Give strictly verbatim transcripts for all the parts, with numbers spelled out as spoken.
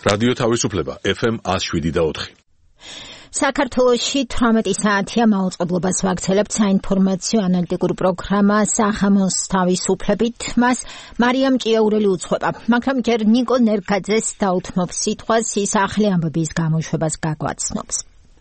რადიო თავისუფლება ეფ ემ one oh seven და four. საქართველოში თვრამეტი საათია მაუწყებლობას ვაქცელებთ საინფორმაციო ანალიტიკური პროგრამა სახამოს თავისუფლებით. მას მარიამ ჭიაურელი უძღვება, მაგრამ ჯერ ნიკო ნერგაძეს დაუთმობს სიტყვას, ის ახლი ამბების გამოშვებას გაგვაცნობს.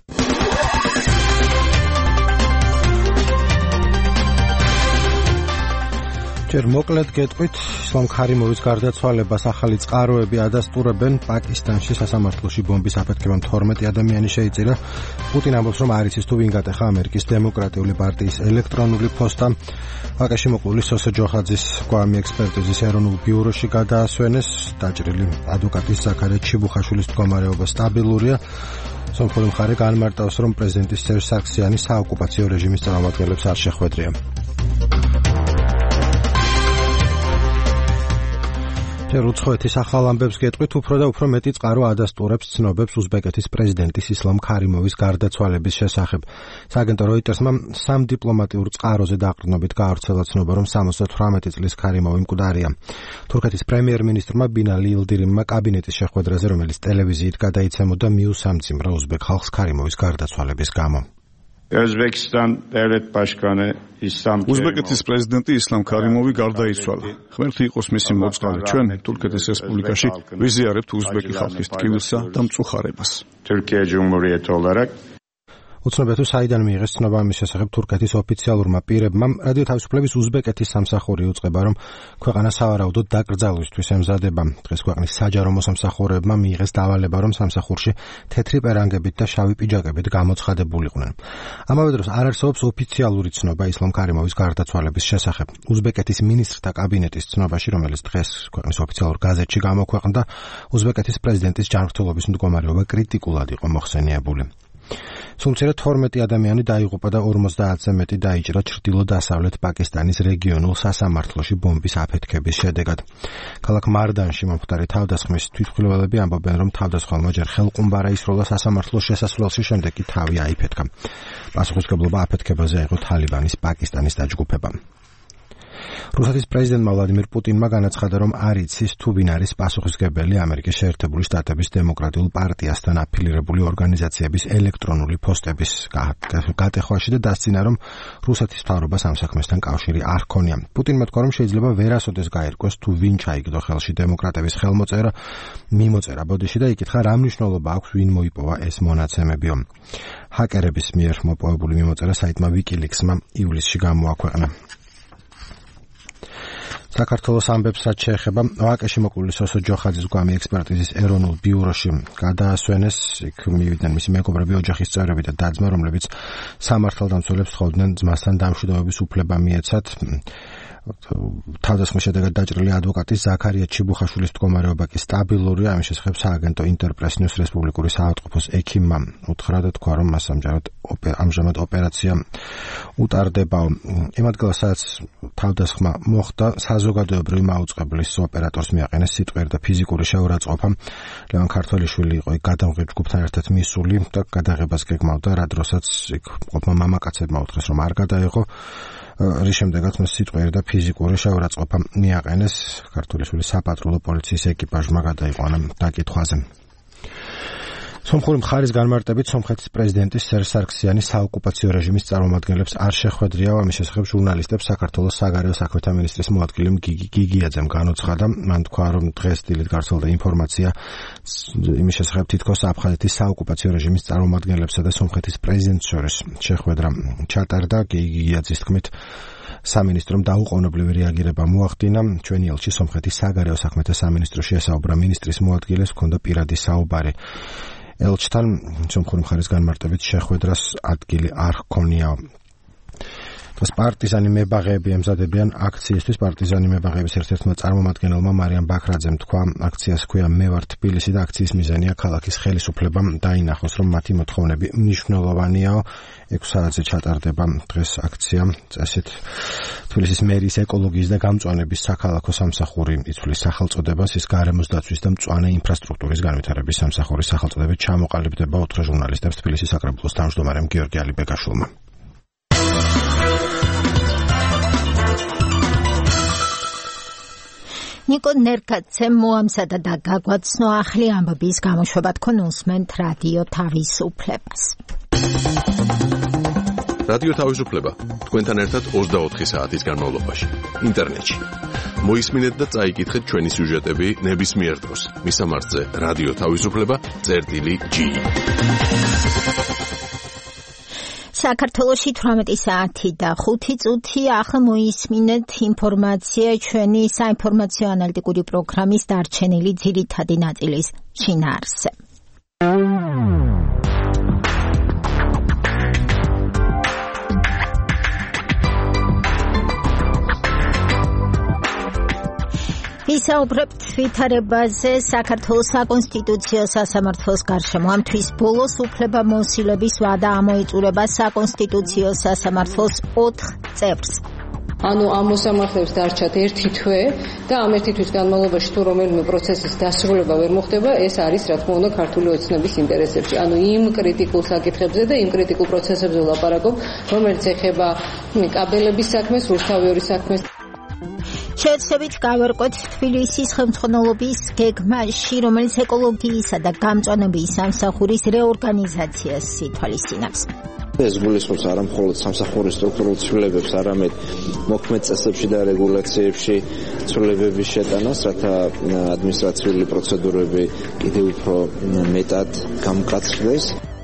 ჯერ მოკლედ გეტყვით, ისლამ ქარიმოვის გარდაცვალებას ახალი წყაროები ადასტურებენ. პაკისტანში სასამართლოში ბომბის აფეთქებამ თორმეტი ადამიანი შეიწირა. პუტინ ამბობს, რომ არ იცის თუ ვინ გატეხა ამერიკის დემოკრატიული პარტიის ელექტრონული ფოსტა. ვაკეში მოყოლი სოსე ჯოხაძის გვამი ექსპერტიზის ეროვნულ ბიუროში გადაასვენეს. დაჭრილი ადვოკატის ზაქარია ჩიბუხაშვილის მდგომარეობა სტაბილურია. სომხური მხარე განმარტავს, რომ პრეზიდენტი სერჟ სარქსიანი საოკუპაციო რეჟიმის წარმომადგენლებს არ შეხვედრია. ჯერ უცხოეთის ახალ ამბებს გეტყვით, უფრო და უფრო მეტი წყარო ადასტურებს ცნობებს უზბეკეთის პრეზიდენტის ისლამ ქარიმოვის გარდაცვალების შესახებ. სააგენტო როიტერსმა სამ დიპლომატიურ წყაროზე დაყრდნობით გაავრცელა ცნობა, რომ სამოცდათვრამეტი წლის ქარიმოვი მკვდარია. თურქეთის პრემიერ-მინისტრმა ბინალი ილდირიმმა კაბინეტის შეხვედრაზე, რომელიც ტელევიზიით გადაიცემოდა, მიუსამძიმრა უზბეკ ხალხს ქარიმოვის გარდაცვალების გამო. უზბეკეთის პრეზიდენტი ისლამ ქარიმოვი გარდაიცვალა. ღმერთი იყოს მისი მოწყალე. ჩვენ თურქეთის რესპუბლიკაში ვიზიარებთ უზბეკი ხალხის ტკივილსა და მწუხარებას. უცნობია თუ საიდან მიიღეს ცნობა ამის შესახებ თურქეთის ოფიციალურმა პირებმა. რადიო თავისუფლების უზბეკეთის სამსახური უწყება, რომ ქვეყანა სავარაუდოდ დაკრძალვისთვის ემზადება. დღეს ქვეყნის საჯარო მოსამსახურეებმა მიიღეს დავალება, რომ სამსახურში თეთრი პერანგებით და შავი პიჯაკებით გამოცხადებულიყვნენ. ამავე დროს არ არსებობს ოფიციალური ცნობა ისლამ ქარიმოვის გარდაცვალების შესახებ. უზბეკეთის მინისტრთა კაბინეტის ცნობაში, რომელიც დღეს ქვეყნის ოფიციალურ გაზეთში გამოქვეყნდა, უზბეკეთის პრეზიდენტის ჯანმრთელობის მდგომარეობა კრიტიკულად იყო მოხსენიებული. სულ თორმეტი ადამიანი დაიღუპა და ორმოცდაათზე მეტი დაიჭრა ჩრდილო-დასავლეთ პაკისტანის რეგიონულ სასამართლოში ბომბის აფეთქების შედეგად. ქალაქ მარდანში მომხდარი თავდასხმის თვითმხილველები ამბობენ, რომ თავდასხმელმა ჯერ ხელყუმბარა ისროლა სასამართლოს შესასვლელში, შემდეგ კი თავი აიფეთქა. პასუხისმგებლობა აფეთქებაზე აიღო თალიბანის პაკისტანის დაჯგუფებამ. რუსეთის პრეზიდენტმა ვლადიმირ პუტინმა განაცხადა, რომ არ იცის თუ ვინ არის პასუხისმგებელი ამერიკის შეერთებული შტატების დემოკრატიულ პარტიასთან აფილირებული ორგანიზაციების ელექტრონული ფოსტების გატეხვაში და დასცინა, რომ რუსეთის მთავრობას ამ საქმესთან კავშირი არ ჰქონია. პუტინმა თქვა, რომ შეიძლება ვერასოდეს გაერკვეს თუ ვინ ჩაიგდო ხელში დემოკრატების ხელმოწერა მიმოწერა ბოდიში და იკითხა, რა მნიშვნელობა აქვს ვინ მოიპოვა ეს მონაცემებიო. ჰაკერების მიერ მოპოვებული მიმოწერა საიტმა WikiLeaks-მა ივლისში გამოაქვეყნა. საქართველოს ამბებსაც შეეხება ვაკეში მოყოლი სოსო ჯოხაძის გვამი ექსპერტიზის ეროვნულ ბიუროში გადაასვენეს. იქ მივიდნენ მისი მეგობრები, ოჯახის წევრები და და-ძმა, რომლებიც სამართალდამცველებს თხოვდნენ ძმასთან დამშვიდობების უფლება მიეცათ. თავდასხმის შედეგად დაჭრილი ადვოკატის ზაქარია ჩიბუხაშვილის მდგომარეობა კი სტაბილურია. ამის შესახებ სააგენტო ინტერპრეს ნიუს რესპუბლიკური საავადმყოფოს ექიმმა უთხრა და თქვა, რომ მას ამჟამად ოპერაცია უტარდება. იმ ადგილას, სადაც თავდასხმა მოხდა, საზოგადოებრივი მაუწყებლის ოპერატორს მიაყენეს სიტყვიერი და ფიზიკური შეურაცხყოფა. ლევან ქართველიშვილი იყო იქ გადამღებ ჯგუფთან ერთად მისული და გადაღებას გეგმავდა, რა დროსაც იქ ყოფნა მამაკაცებმა უთხრეს, რომ არ გადაიღო. რის შემდეგაც მას სიტყვიერი და ფიზიკური შეურაცხყოფა მიაყენეს. ქართველიშვილის საპატრულო პოლიციის ეკიპაჟმა გადაიყო ამ დაკითხვაზე. სომხური მხარის განმარტებით სომხეთის პრეზიდენტის სერჟ სარქსიანი საოკუპაციო რეჟიმის წარმომადგენლებს არ შეხვედრია. ამის შესახებ ჟურნალისტებს საქართველოს საგარეო საქმეთა მინისტრის მოადგილემ გიგი გიგიაძემ განუცხადა. მან თქვა, რომ დღეს დილით გავრცელდა ინფორმაცია იმის შესახებ, თითქოს აფხაზეთის საოკუპაციო რეჟიმის წარმომადგენლებსა და სომხეთის პრეზიდენტს შორის შეხვედრა ჩატარდა. გიგი გიგიაძის თქმით, სამინისტრომ დაუყოვნებლივი რეაგირება მოახდინა. ჩვენი ელჩი სომხეთის საგარეო საქმეთა სამინისტროში ესაუბრა მინისტრის მოადგილეს, ჰქონდა პირადი საუბარი. ელჩთან სომხური მხარის განმარტებით შეხვედრას ადგილი არ ჰქონია. დღეს პარტიზანი მებაღეები ემზადებიან აქციისთვის. პარტიზანი მებაღეების ერთ-ერთმა წარმომადგენელმა მარიამ ბაქრაძემ თქვა, აქციას ჰქვია მე ვარ თბილისი და აქციის მიზანია ქალაქის ხელისუფლებამ დაინახოს, რომ მათი მოთხოვნები მნიშვნელოვანიაო. ექვსი საათზე ჩატარდება დღეს აქცია. წესით თბილისის მერის ეკოლოგიის და გამწვანების საქალაქო სამსახური იცვლის სახელწოდებას. ის გარემოს დაცვის და მწვანე ინფრასტრუქტურის განვითარების სამსახურის სახელწოდებით ჩამოყალიბდება, უთხრა ჟურნალისტებს თბილისის საკრებულოს თავმჯდომარემ გიორგი ალიბეგაშვილმა. ნიკო ნერკაცემ მოამზადა და გაგვაცნო ახლი ამბების გამოშვება, თქვენ უსმენთ რადიო თავისუფლებას. რადიო თავისუფლება თქვენთან ერთად ოცდაოთხი საათის განმავლობაში ინტერნეტში. მოისმინეთ და წაიკითხეთ ჩვენი სიუჟეტები ნებისმიერ დროს. მისამართზე რადიო თავისუფლება წერტილი ჯი. საქართველოში თვრამეტი საათი და ხუთი წუთი. ახლა მოისმინეთ ინფორმაცია ჩვენი საინფორმაციო ანალიტიკური პროგრამის დარჩენილი ძირითადი ნაწილის შინაარსზე. ვისაუბრებთ ვითარებაზე საქართველოს საკონსტიტუციო სასამართლოს გარშემო. ამ თვის ბოლოს უფლებამოსილების ვადა ამოიწურება საკონსტიტუციო სასამართლოს ოთხ წევრს. ანუ ამ მოსამართლეებს დარჩათ ერთი თვე და ამ ერთი თვის განმავლობაში თუ რომელიმე პროცესის დასრულება ვერ მოხდება, ეს არის რა თქმა უნდა ქართული ოცნების ინტერესებში. ანუ იმ კრიტიკულ საკითხებზე და იმ კრიტიკულ პროცესებზე ვლაპარაკობ, რომელიც ეხება კაბელების საქმეს, რუსთავიორის საქმეს. შეეცდებით გავერკვეთ თბილისის ხელმძღვანელობის გეგმაში, რომელიც ეკოლოგიისა და გამწვანების სამსახურის რეორგანიზაციას ითვალისწინებს. ეს გულისხმობს არა მხოლოდ სამსახურის სტრუქტურულ ცვლილებებს, არამედ მოქმედ წესებში და რეგულაციებში ცვლილებების შეტანას, რათა ადმინისტრაციული პროცედურები კიდევ უფრო მეტად გამკაცრდეს.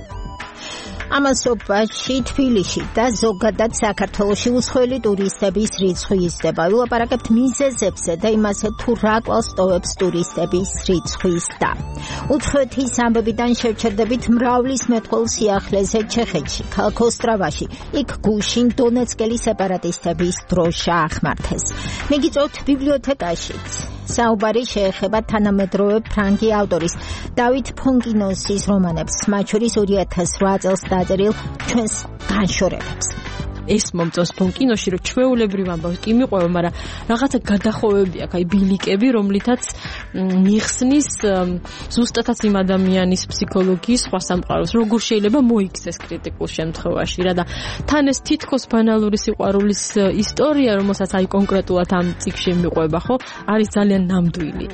ამასობაში თბილისში და ზოგადად საქართველოში უცხოელი ტურისტების რიცხვი იზრდება. ვილაპარაკებთ მიზეზებზე და იმაზე, თუ რა კვალს ტოვებს ტურისტების რიცხვის და უცხოეთის ამბებიდან შევჩერდებით მრავლის მეტყველ სიახლეზე ჩეხეთში, ქალაქ ოსტრავაში. იქ გუშინ დონეცკელი სეპარატისტების დროშა ახმართეს. მიგიწევთ ბიბლიოთეკაშიც. საუბარი შეეხება თანამედროვე ფრანგი ავტორის დავით ფონკინოსის რომანებს, მათ შორის ორი ათას რვა წელს დაწერილ ჩვენს განშორებებს. ეს მომწონს ფონკინოში, რომ ჩვეულებრივ ამბავს კი მიყვება, მაგრამ რაღაცა გადახოვები აქვს, აი ბილიკები, რომლითაც მიხსნის ზუსტადაც იმ ადამიანის ფსიქოლოგიის სხვა სამყაროს, როგორ შეიძლება მოიქცეს კრიტიკულ შემთხვევაში რა და თან ეს თითქოს ბანალური სიყვარულის ისტორია, რომელსაც აი კონკრეტულად ამ წიგნში მიყვება, ხო, არის ძალიან ნამდვილი.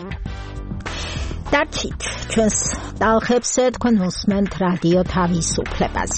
დარჩით ჩვენს ტალღებს, თქვენ უსმენთ რადიო თავისუფლებას.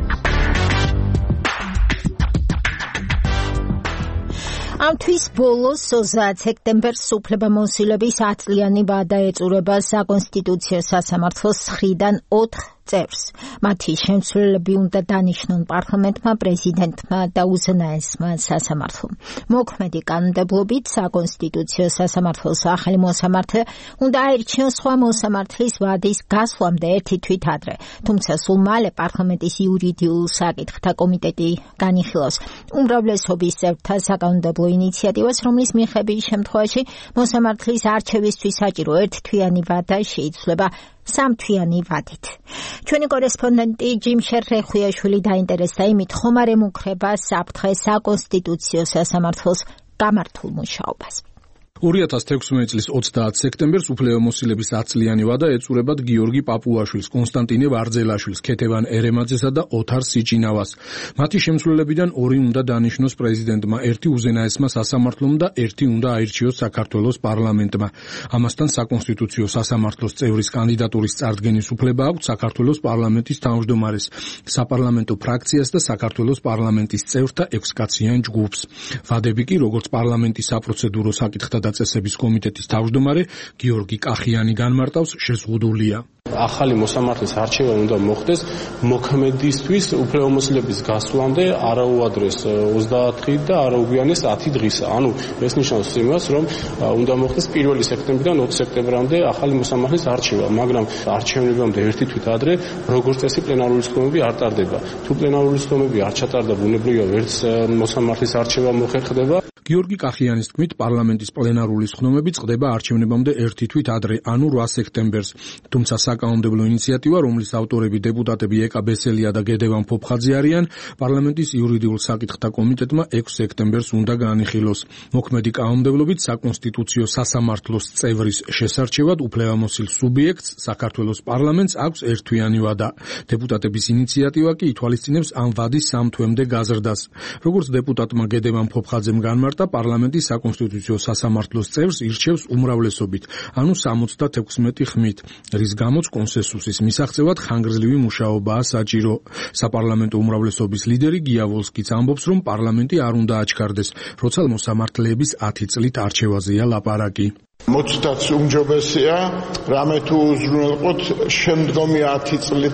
ამ თვის ბოლოს ოცდაათ სექტემბერს უფლებამოსილების ათწლიანი ვადა ეწურება საკონსტიტუციო სასამართლოს მხრიდან ოთხ წევრს. მათი შემცვლელები უნდა დანიშნონ პარლამენტმა, პრეზიდენტმა და უზენაესმა სასამართლომ. მოქმედი კანონმდებლობით საკონსტიტუციო სასამართლოს ახალი მოსამართლე უნდა აირჩიოს სხვა მოსამართლის ვადის გასვლამდე ერთი თვით ადრე. თუმცა სულ მალე პარლამენტის იურიდიულ საკითხთა კომიტეტი განიხილავს უმრავლესობის წევრთა საკანონმდებლო ინიციატივას, რომლის მიხედვით შემთხვევაში მოსამართლის არჩევისთვის საჭირო ერთთვიანი ვადა შეიცვლება სამთვიანი ვადით. ჩვენი კორესპონდენტი ჯიმშერ რეხვიაშვილი დაინტერესდა იმით, ხომ არ ემუქრება საფრთხე საკონსტიტუციო სასამართლოს გამართულ მუშაობას. ორი ათას თექვსმეტი წლის ოცდაათ სექტემბერს უფლებამოსილების ათწლიანი ვადა ეწურებათ გიორგი პაპუაშვილს, კონსტანტინე ვარძელაშვილს, ქეთევან ერემაძესა და ოთარ სიჭინავას. მათი შემცვლელებიდან ორი უნდა დანიშნოს პრეზიდენტმა, ერთი უზენაესმა სასამართლომ და ერთი უნდა აირჩიოს საქართველოს პარლამენტმა. ამასთან საკონსტიტუციო სასამართლოს წევრის კანდიდატურის წარდგენის უფლება აქვს საქართველოს პარლამენტის თავმჯდომარეს, საპარლამენტო ფრაქციას და საქართველოს პარლამენტის წევრთა ექვსკაციან ჯგუფს. ვადები კი, როგორც პარლამენტის საპროცედურო საკითხთა წესების კომიტეტის თავმჯდომარე გიორგი კახიანი განმარტავს, შეზღუდულია. ახალი მოსამართლის არჩევა უნდა მოხდეს მოქმედისთვის უფლებამოსილების გასვლამდე არაუადრეს ოცდაათი და არაუგვიანეს ათი დღისა. ანუ ეს ნიშნავს იმას, რომ უნდა მოხდეს პირველი სექტემბრიდან ოთხი სექტემბრამდე ახალი მოსამართლის არჩევა, მაგრამ არჩევნებამდე ერთი თვით ადრე როგორც წესი პლენარული სხდომები არ ტარდება. თუ პლენარული სხდომები არ ჩატარდა, ბუნებრივია ვერც მოსამართლის არჩევა მოხერხდება. გიორგი კახიანის თქმით, პარლამენტის პლენარული სხდომები წყდება არჩევნებამდე ერთი თვით ადრე, ანუ რვა სექტემბერს. თუმცა საკანონმდებლო ინიციატივა, რომლის ავტორები დეპუტატები ეკა ბესელია და გედევან ფოფხაძე არიან, პარლამენტის იურიდიულ საკითხთა კომიტეტმა ექვსი სექტემბერს უნდა განიხილოს. მოქმედი კანონმდებლობით საკონსტიტუციო სასამართლოს წევრის შესარჩევად უფლებამოსილ სუბიექტს, საქართველოს პარლამენტს აქვს ერთთვიანი ვადა. დეპუტატების ინიციატივა კი ითვალისწინებს ამ ვადის სამ თვემდე გაზრდას. როგორც დეპუტატმა გედევან ფოფხაძემ განმარტა, მარტა პარლამენტის საკონსტიტუციო სასამართლოს წევრს ირჩევს უმრავლესობით, ანუ სამოცდათექვსმეტი ხმით, რის გამოც კონსენსუსის მისაღწევად ხანგრძლივი მუშაობაა საჭირო. საპარლამენტო უმრავლესობის ლიდერი გია ვოლსკიც ამბობს, რომ პარლამენტი არ უნდა აჩქარდეს, როცა მოსამართლეების ათი წლით არჩევაზეა ლაპარაკი. მოცდაც უმჯობესია, რამე თუ უზრუნველყოთ შემდგომი ათი წლით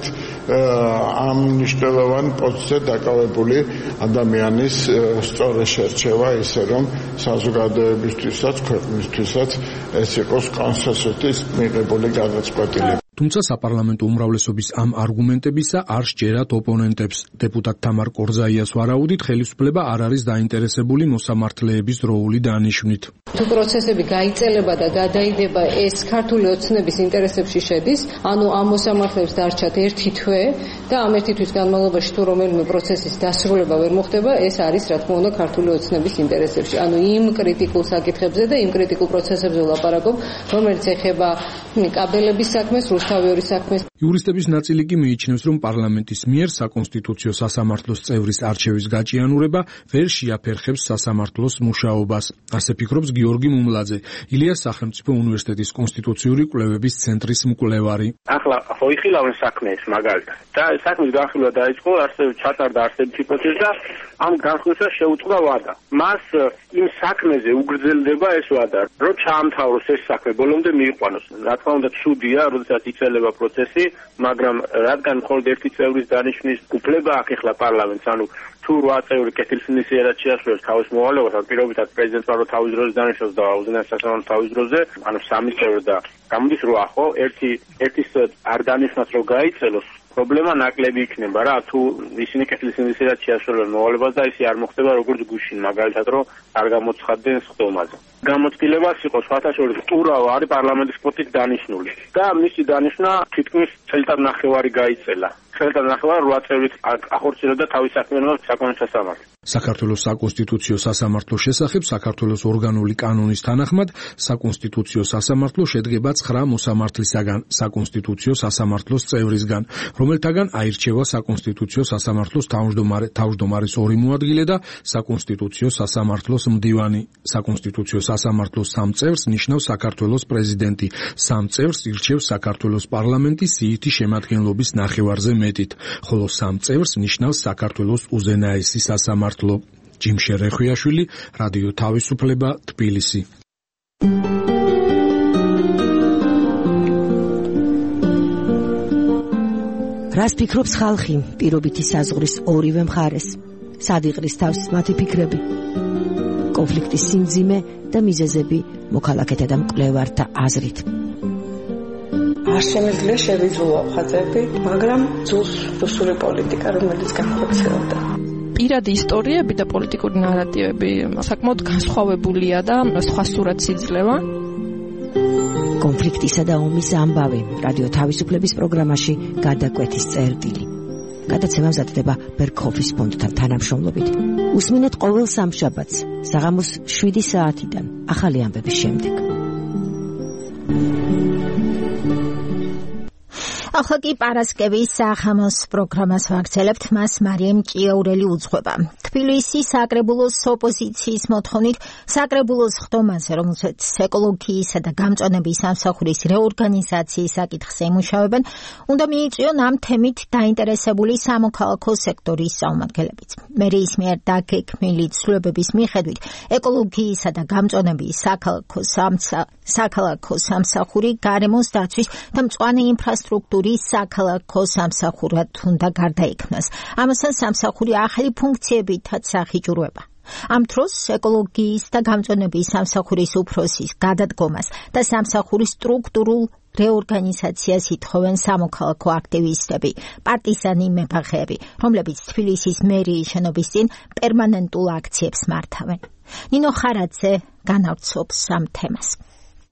ამ მნიშვნელოვან პოსტზე დაკავებული ადამიანის სწორი შერჩევა, ისე რომ საზოგადოებისთვისაც, ქვეყნისთვისაც ეს იყოს კონსენსუსის მიღებული გადაწყვეტილება. თუმცა საპარლამენტო უმრავლესობის ამ არგუმენტებისა არ სჯერათ ოპონენტებს. დეპუტატ თამარ კორზაიას ვარაუდით, ხელისუფლება არ არის დაინტერესებული მოსამართლეების დროული დანიშვნით. თუ პროცესები გაიწელება და გადაიდება, ეს ქართული ოცნების ინტერესებში შედის, ანუ ამ მოსამართლეებს დარჩათ ერთი თვე და ამ ერთი თვის განმავლობაში თუ რომელიმე პროცესის დასრულება ვერ მოხდება, ეს არის რა თქმა უნდა ქართული ოცნების ინტერესებში. ანუ იმ კრიტიკულ საკითხებზე და იმ კრიტიკულ პროცესებზე ვლაპარაკობ, რომელიც ეხება კაბელების საქმეს, თავიური საქმეს. იურისტების ნაწილი კი მიიჩნევს, რომ პარლამენტის მიერ საკონსტიტუციო სასამართლოს წევრის არჩევის გაჭიანურება ვერ შეაფერხებს სასამართლოს მუშაობას. ასე ფიქრობს გიორგი მუმლაძე, ილიას სახელმწიფო უნივერსიტეტის კონსტიტუციური კვლევების ცენტრის მკვლევარი. ახლა ხოიხილავენ საქმეს მაგალითად და საქმის განხილვა დაიწყო, ასევე ჩატარდა არსებითი პროცესი და ამ განხილვას შეუწყდა ვადა. მას იმ საქმეზე უგრძელდება ეს ვადა, რომ ჩაამთავროს ეს საქმე, ბოლომდე მიიყვანოს. რა თქმა უნდა, ცუდია, როდესაც იწელება პროცესი, მაგრამ რადგან მხოლოდ ერთი წევრის დანიშვნის უფლება აქვს ახლა პარლამენტს, ანუ თუ რვა წევრი კეთილსინისიერად შეასრულებს თავის მოვალეობას, პირობითად პრეზიდენტმა რო თავის დროზე დანიშნოს და უზენაეს სასამართლოს თავის დროზე, ანუ სამი წევრი და გამოდის რვა, ხო, ერთი ერთის არ დანიშნოს რომ გაიწელოს, პრობლემა ნაკლები იქნება რა, თუ ისინი კეთილსინისიერად შეასრულებენ მოვალებას და ისე არ მოხდება როგორც გუშინ, მაგალითად რომ არ გამოცხადდნენ სხდომაზე. გამოწილებას იყო სხვათა შორის ტურავა არის პარლამენტის კვოტით დანიშნული და მისი დანიშვნა თითქმის წელიწად ნახევარი გაიწელა. წელიწად ნახევარი რვა წევრით ახორციელებდა თავის საქმიანობას საკონსტიტუციო სასამართლო. საქართველოს საკონსტიტუციო სასამართლოს შესახებ საქართველოს ორგანული კანონის თანახმად საკონსტიტუციო სასამართლო შედგება ცხრა მოსამართლისაგან, საკონსტიტუციო სასამართლოს წევრისგან, რომელთაგან აირჩევა საკონსტიტუციო სასამართლოს თავმჯდომარე, თავმჯდომარის ორი მოადგილე და საკონსტიტუციო სასამართლოს მდივანი. საკონსტიტუციო სასამართლოს სამ წევრს ნიშნავს საქართველოს პრეზიდენტი, სამ წევრს ირჩევს საქართველოს პარლამენტი სიითი შემადგენლობის ნახევარზე მეტით, ხოლო სამ წევრს ნიშნავს საქართველოს უზენაესი სასამართლო. ჯიმშე რეხვიაშვილი, რადიო თავისუფლება, თბილისი. რას ფიქრობს ხალხი პირობითი საზღვრის ორივე მხარეს? სად იყრის თავს მათი ფიქრები? კონფლიქტის სიმძიმე და მიზეზები მოქალაქეთა და მკვლევართა აზრით. არ შემიძლია შევიძულო ხაზები, მაგრამ ძულს რუსული პოლიტიკა, რომელიც განხორციელდა. პირადი ისტორიები და პოლიტიკური ნარატივები საკმაოდ განსხვავებულია და სხვა სურათს იძლევა. კონფლიქტისა და ომის ამბავი რადიო თავისუფლების პროგრამაში გადაკვეთის წერტილი. გადაცემა მზადდება ბერქოფის ფონდთან თანამშრომლობით. უსმინეთ ყოველ სამშაბათს საღამოს შვიდი საათიდან ახალი ამბების შემდეგ. ახლა კი პარასკევის სახამოს პროგრამას ვაგრძელებთ, მას მარიამ ჭიაურელი უძღვება. თბილისის საკრებულოს ოპოზიციის მოთხოვნით საკრებულოს ხდომაზე, რომელსაც ეკოლოგიისა და გამწვანების სამსახურის რეორგანიზაციის საკითხზე ემუშავებენ, უნდა მიიწვიონ ამ თემით დაინტერესებული სამოქალაქო სექტორის წარმომადგენლებიც. მერიის მიერ დაგეგმილი ცვლილებების მიხედვით, ეკოლოგიისა და გამწვანების საქალაქო საქალაქო სამსახური გარემოს დაცვის და მწვანე ინფრასტრუქტურის საქალაქო სამსახურად უნდა გარდაიქმნას. ამასთან სამსახური ახალი ფუნქციებითაც ახიჭურება. ამ დროს ეკოლოგიის და გამწვანების სამსახურის უფროსის გადადგომას და სამსახურის სტრუქტურულ რეორგანიზაციას ითხოვენ სამოქალაქო აქტივისტები, პარტიზანი მებაღეები, რომლებიც თბილისის მერიის შენობის წინ პერმანენტულ აქციებს მართავენ. ნინო ხარაძე განავრცობს ამ თემას.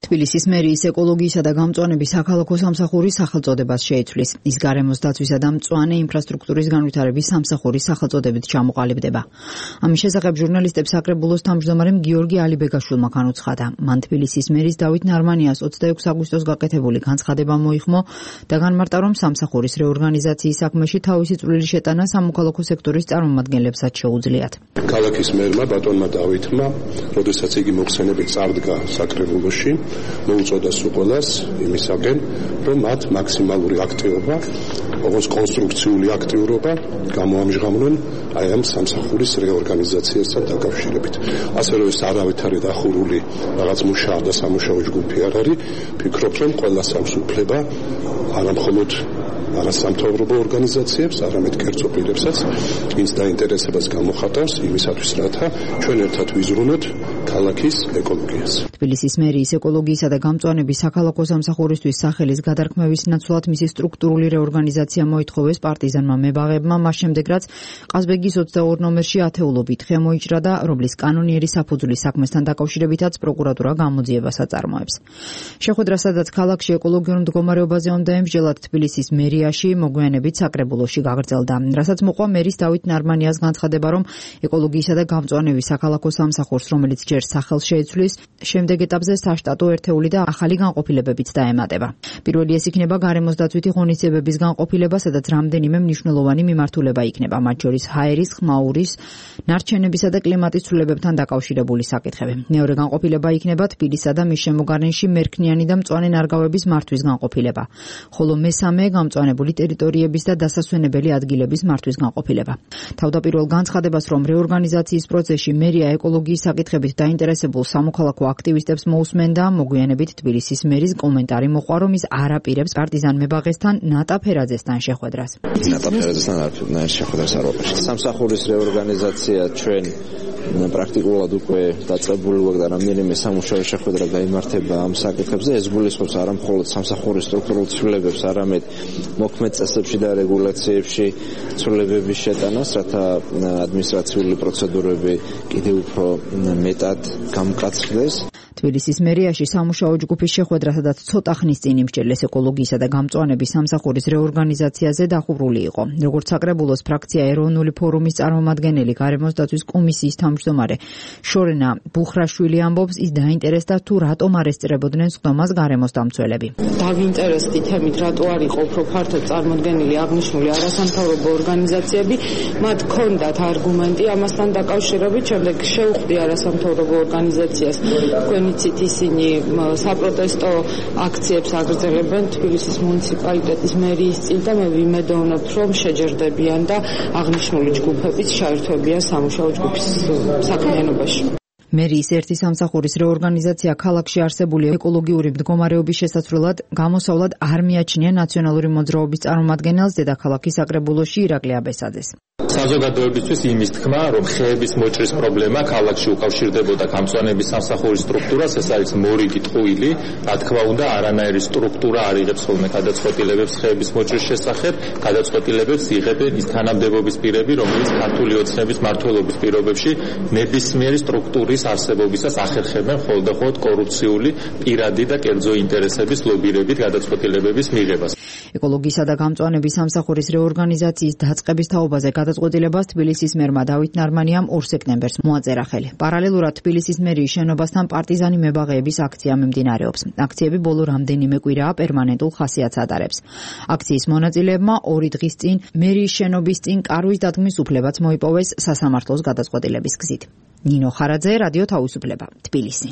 თბილისის მერიის ეკოლოგიისა და გამწვანების საქალაქო სამსახურის სახელწოდებას შეიცვლის. ის გარემოს დაცვისა და მწვანე ინფრასტრუქტურის განვითარების სამსახურის სახელწოდებით ჩამოყალიბდება. ამის შესახებ ჟურნალისტებს საკრებულოს თავმჯდომარემ გიორგი ალიბეგაშვილმა განუცხადა. მან თბილისის მერის დავით ნარმანიას ოცდაექვსი აგვისტოს გაკეთებული განცხადება მოიხმო და განმარტა, რომ სამსახურის რეორგანიზაციის საქმეში თავისი წვლილი შეტანა სამოქალაქო სექტორის წარმომადგენლებსაც შეუძლიათ. ქალაქის მერმა ბატონმა დავითმა, როდესაც იგი მოხსენებით წარდგა საკრებულოში, მოუწოდა სულ იმისაგენ, რომ მათ მაქსიმალური აქტივობა, როგორც კონსტრუქციული აქტიურობა გამოამჟღავნონ აი ამ სამსახურის რეორგანიზაციასთან დაკავშირებით. ასევე ეს არავითარი დახურული რაღაც მუშაობა და სამუშაო ჯგუფი არ არის, ფიქრობ, რომ ყველა სამსუფლება არა მხოლოდ არასამთავრობო ორგანიზაციებს, არამედ კერძო პირებსაც, ვინც დაინტერესებას გამოხატავს იმისათვის, რათა ჩვენ ერთად ვიზრუნოთ ქალაქის ეკოლოგიას. თბილისის მერიის ეკოლოგიისა და გამწვანების საქალაქო სამსახურისთვის სახელის გადარქმევის ნაცვლად მისი სტრუქტურული რეორგანიზაცია მოითხოვეს პარტიზანმა მებაღებმა, მას შემდეგ რაც ყაზბეგის ოცდაორ ნომერში ათეულობით ხე მოიჭრა და რომლის კანონიერი საფუძვლის საქმესთან დაკავშირებითაც პროკურატურა გამოძიებას აწარმოებს. შეხვედრა, სადაც ქალაქში ეკოლოგიურ მდგომარეობაზე უნდა ემსჯელად თბილისის მერიაში მოგვიანებით საკრებულოში გაგრძელდა. რასაც მოყვა მერის დავით ნარმანიას განცხადება, რომ ეკოლოგიისა და გამწვანების საქალაქო სამსახურს, რომელიც ჯერ სახელს შეიცვლის, შემდეგ ეტაპზე საშტატო ერთეული და ახალი განყოფილებებიც დაემატება. პირველი ეს იქნება გარემოს დაცვითი ღონისძიებების განყოფილება, სადაც რამდენიმე მნიშვნელოვანი მიმართულება იქნება, მათ შორის ჰაერის, ხმაურის, ნარჩენებისა და კლიმატის ცვლილებებთან დაკავშირებული საკითხები. მეორე განყოფილება იქნება თბილისსა და მის შემოგარენში მერქნიანი და მწვანე ნარგავების მართვის განყოფილება, ხოლო მესამე გამწვანებული ტერიტორიების და დასასვენებელი ადგილების მართვის განყოფილება. თავდაპირველ განცხადებას, რომ რეორგანიზაციის პროცესში მერია ეკოლოგიის საკითხებით დაინტერესებულ სამოქალაქო აქტივისტებს მოусმენდა, მოგვიანებით თბილისის მერის კომენტარი მოყვა, რომ ის არ აპირებს პარტიზან მებაღესთან ნატა ფერაძესთან შეხვედრას. ნატა ფერაძესთან არ შეხვედრას არ ვაყენებ. სამსახურის რეორგანიზაცია ჩვენ პრაქტიკულად უკვე დაწყებული ვარ და რამდენიმე სამუშაო შეხვედრა გაიმართება ამ საკითხებზე. ეს გულისხმობს არა მხოლოდ სამსახურის სტრუქტურულ ცვლილებებს, არამედ მოქმედ წესებში და რეგულაციებში ცვლილებების შეტანას, რათა ადმინისტრაციული პროცედურები კიდევ უფრო მეტად გამკაცრდეს. თბილისის მერიაში სამუშაო ჯგუფის შეხვედრა, სადაც ცოტა ხნის წინ იმსჯელეს ეკოლოგიისა და გამწვანების სამსახურის რეორგანიზაციაზე დახურული იყო. როგორც საკრებულოს ფრაქცია ეროვნული ფორუმის წარმომადგენელი, გარემოს დაცვის კომისიის თავმჯდომარე შორენა ბუხრაშვილი ამბობს, ის დაინტერესდა თუ რატომ არ ესწრებოდნენ სხდომას გარემოს დამცველები. დავინტერესდი თემით, რატო არ იყო უფრო ფართოდ წარმოდგენილი აღნიშნული არასამთავრობო ორგანიზაციები, მათ ჰქონდათ არგუმენტი ამასთან დაკავშირებით, შემდეგ შეუხვდი არასამთავრობო ორგანიზაციას. იცით ისინი საპროტესტო აქციებს აგრძელებენ თბილისის მუნიციპალიტეტის მერიის წინ და მე ვიმედოვნებთ, რომ შეჯერდებიან და აღნიშნული ჯგუფებით ჩაერთვებიან სამუშაო ჯგუფის საქმიანობაში. მერიის ერთი სამსახურის რეორგანიზაცია ქალაქში არსებული ეკოლოგიური მდგომარეობის შესაცვლელად გამოსავლად არ მიაჩნია ნაციონალური მოძრაობის წარმომადგენელს დედაქალაქის საკრებულოში ირაკლი აბესაძეს. საზოგადოებისთვის იმის თქმა, რომ ხეების მოჭრის პრობლემა ქალაქში უკავშირდებოდა გამწვანების სამსახურის სტრუქტურას, ეს არის მორიგი ტყუილი, რა თქმა უნდა, არანაირი სტრუქტურა არ იღებს ხოლმე გადაწყვეტილებებს ხეების მოჭრის შესახებ, გადაწყვეტილებებს იღებენ ის თანამდებობის პირები, რომელიც ქართული ოცნების მმართველობის პირობებში ნებისმიერი სტრუქტურის არსებობისას ახერხებენ მხოლოდ კორუფციული, პირადი და კერძო ინტერესების ლობირებით გადაწყვეტილებების მიღებას. ეკოლოგიისა და გამწვანების სამსახურის რეორგანიზაციის დაწყების თაობაზე გადაწყვეტილებას თბილისის მერმა დავით ნარმანიამ ორ სექტემბერს მოაწერა ხელი. პარალელურად თბილისის მერიის შენობასთან პარტიზანი მებაღეების აქცია მიმდინარეობს. აქციები ბოლო რამდენიმე კვირაა პერმანენტულ ხასიათს ატარებს. აქციის მონაწილეებმა ორი დღის წინ მერიის შენობის წინ კარვის დადგმის უფლებაც მოიპოვეს სასამართლოს გადაწყვეტილების გზით. ნინო ხარაძე, რადიო თავისუფლება, თბილისი.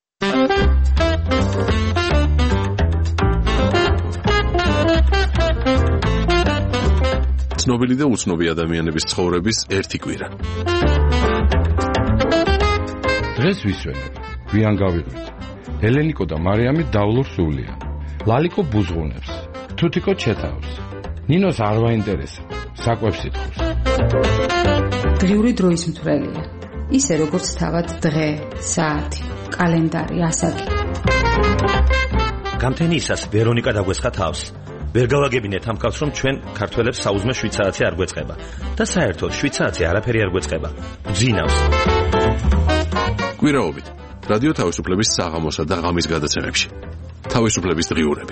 ცნობილი და უცნობი ადამიანების ცხოვრების ერთი კვირა. დღეს ვისვენებ, გვიან გავიღვით. ელენიკო და მარიამი დავლურ სულიან. ლალიკო ბუზღუნებს, თუთიკო ჩეთავს. ნინოს არ ვაინტერესებს, საკვებს ითხოვს. დღიური დროის მთვრელია. ისე როგორც თავად დღე, საათი, კალენდარი, ასაკი. გამთენიისას ვერონიკა დაგვესხა თავს. ვერ გავაგებინეთ ამ კაცს, რომ ჩვენ ქართველებს საუზმე შვიდ საათი არ გვეწყება და საერთოდ შვიდ საათი არაფერი არ გვეწყება. გძინავს. კვირაობით რადიო თავისუფლების საღამოსა და ღამის გადაცემებში. თავისუფლების დღიურები.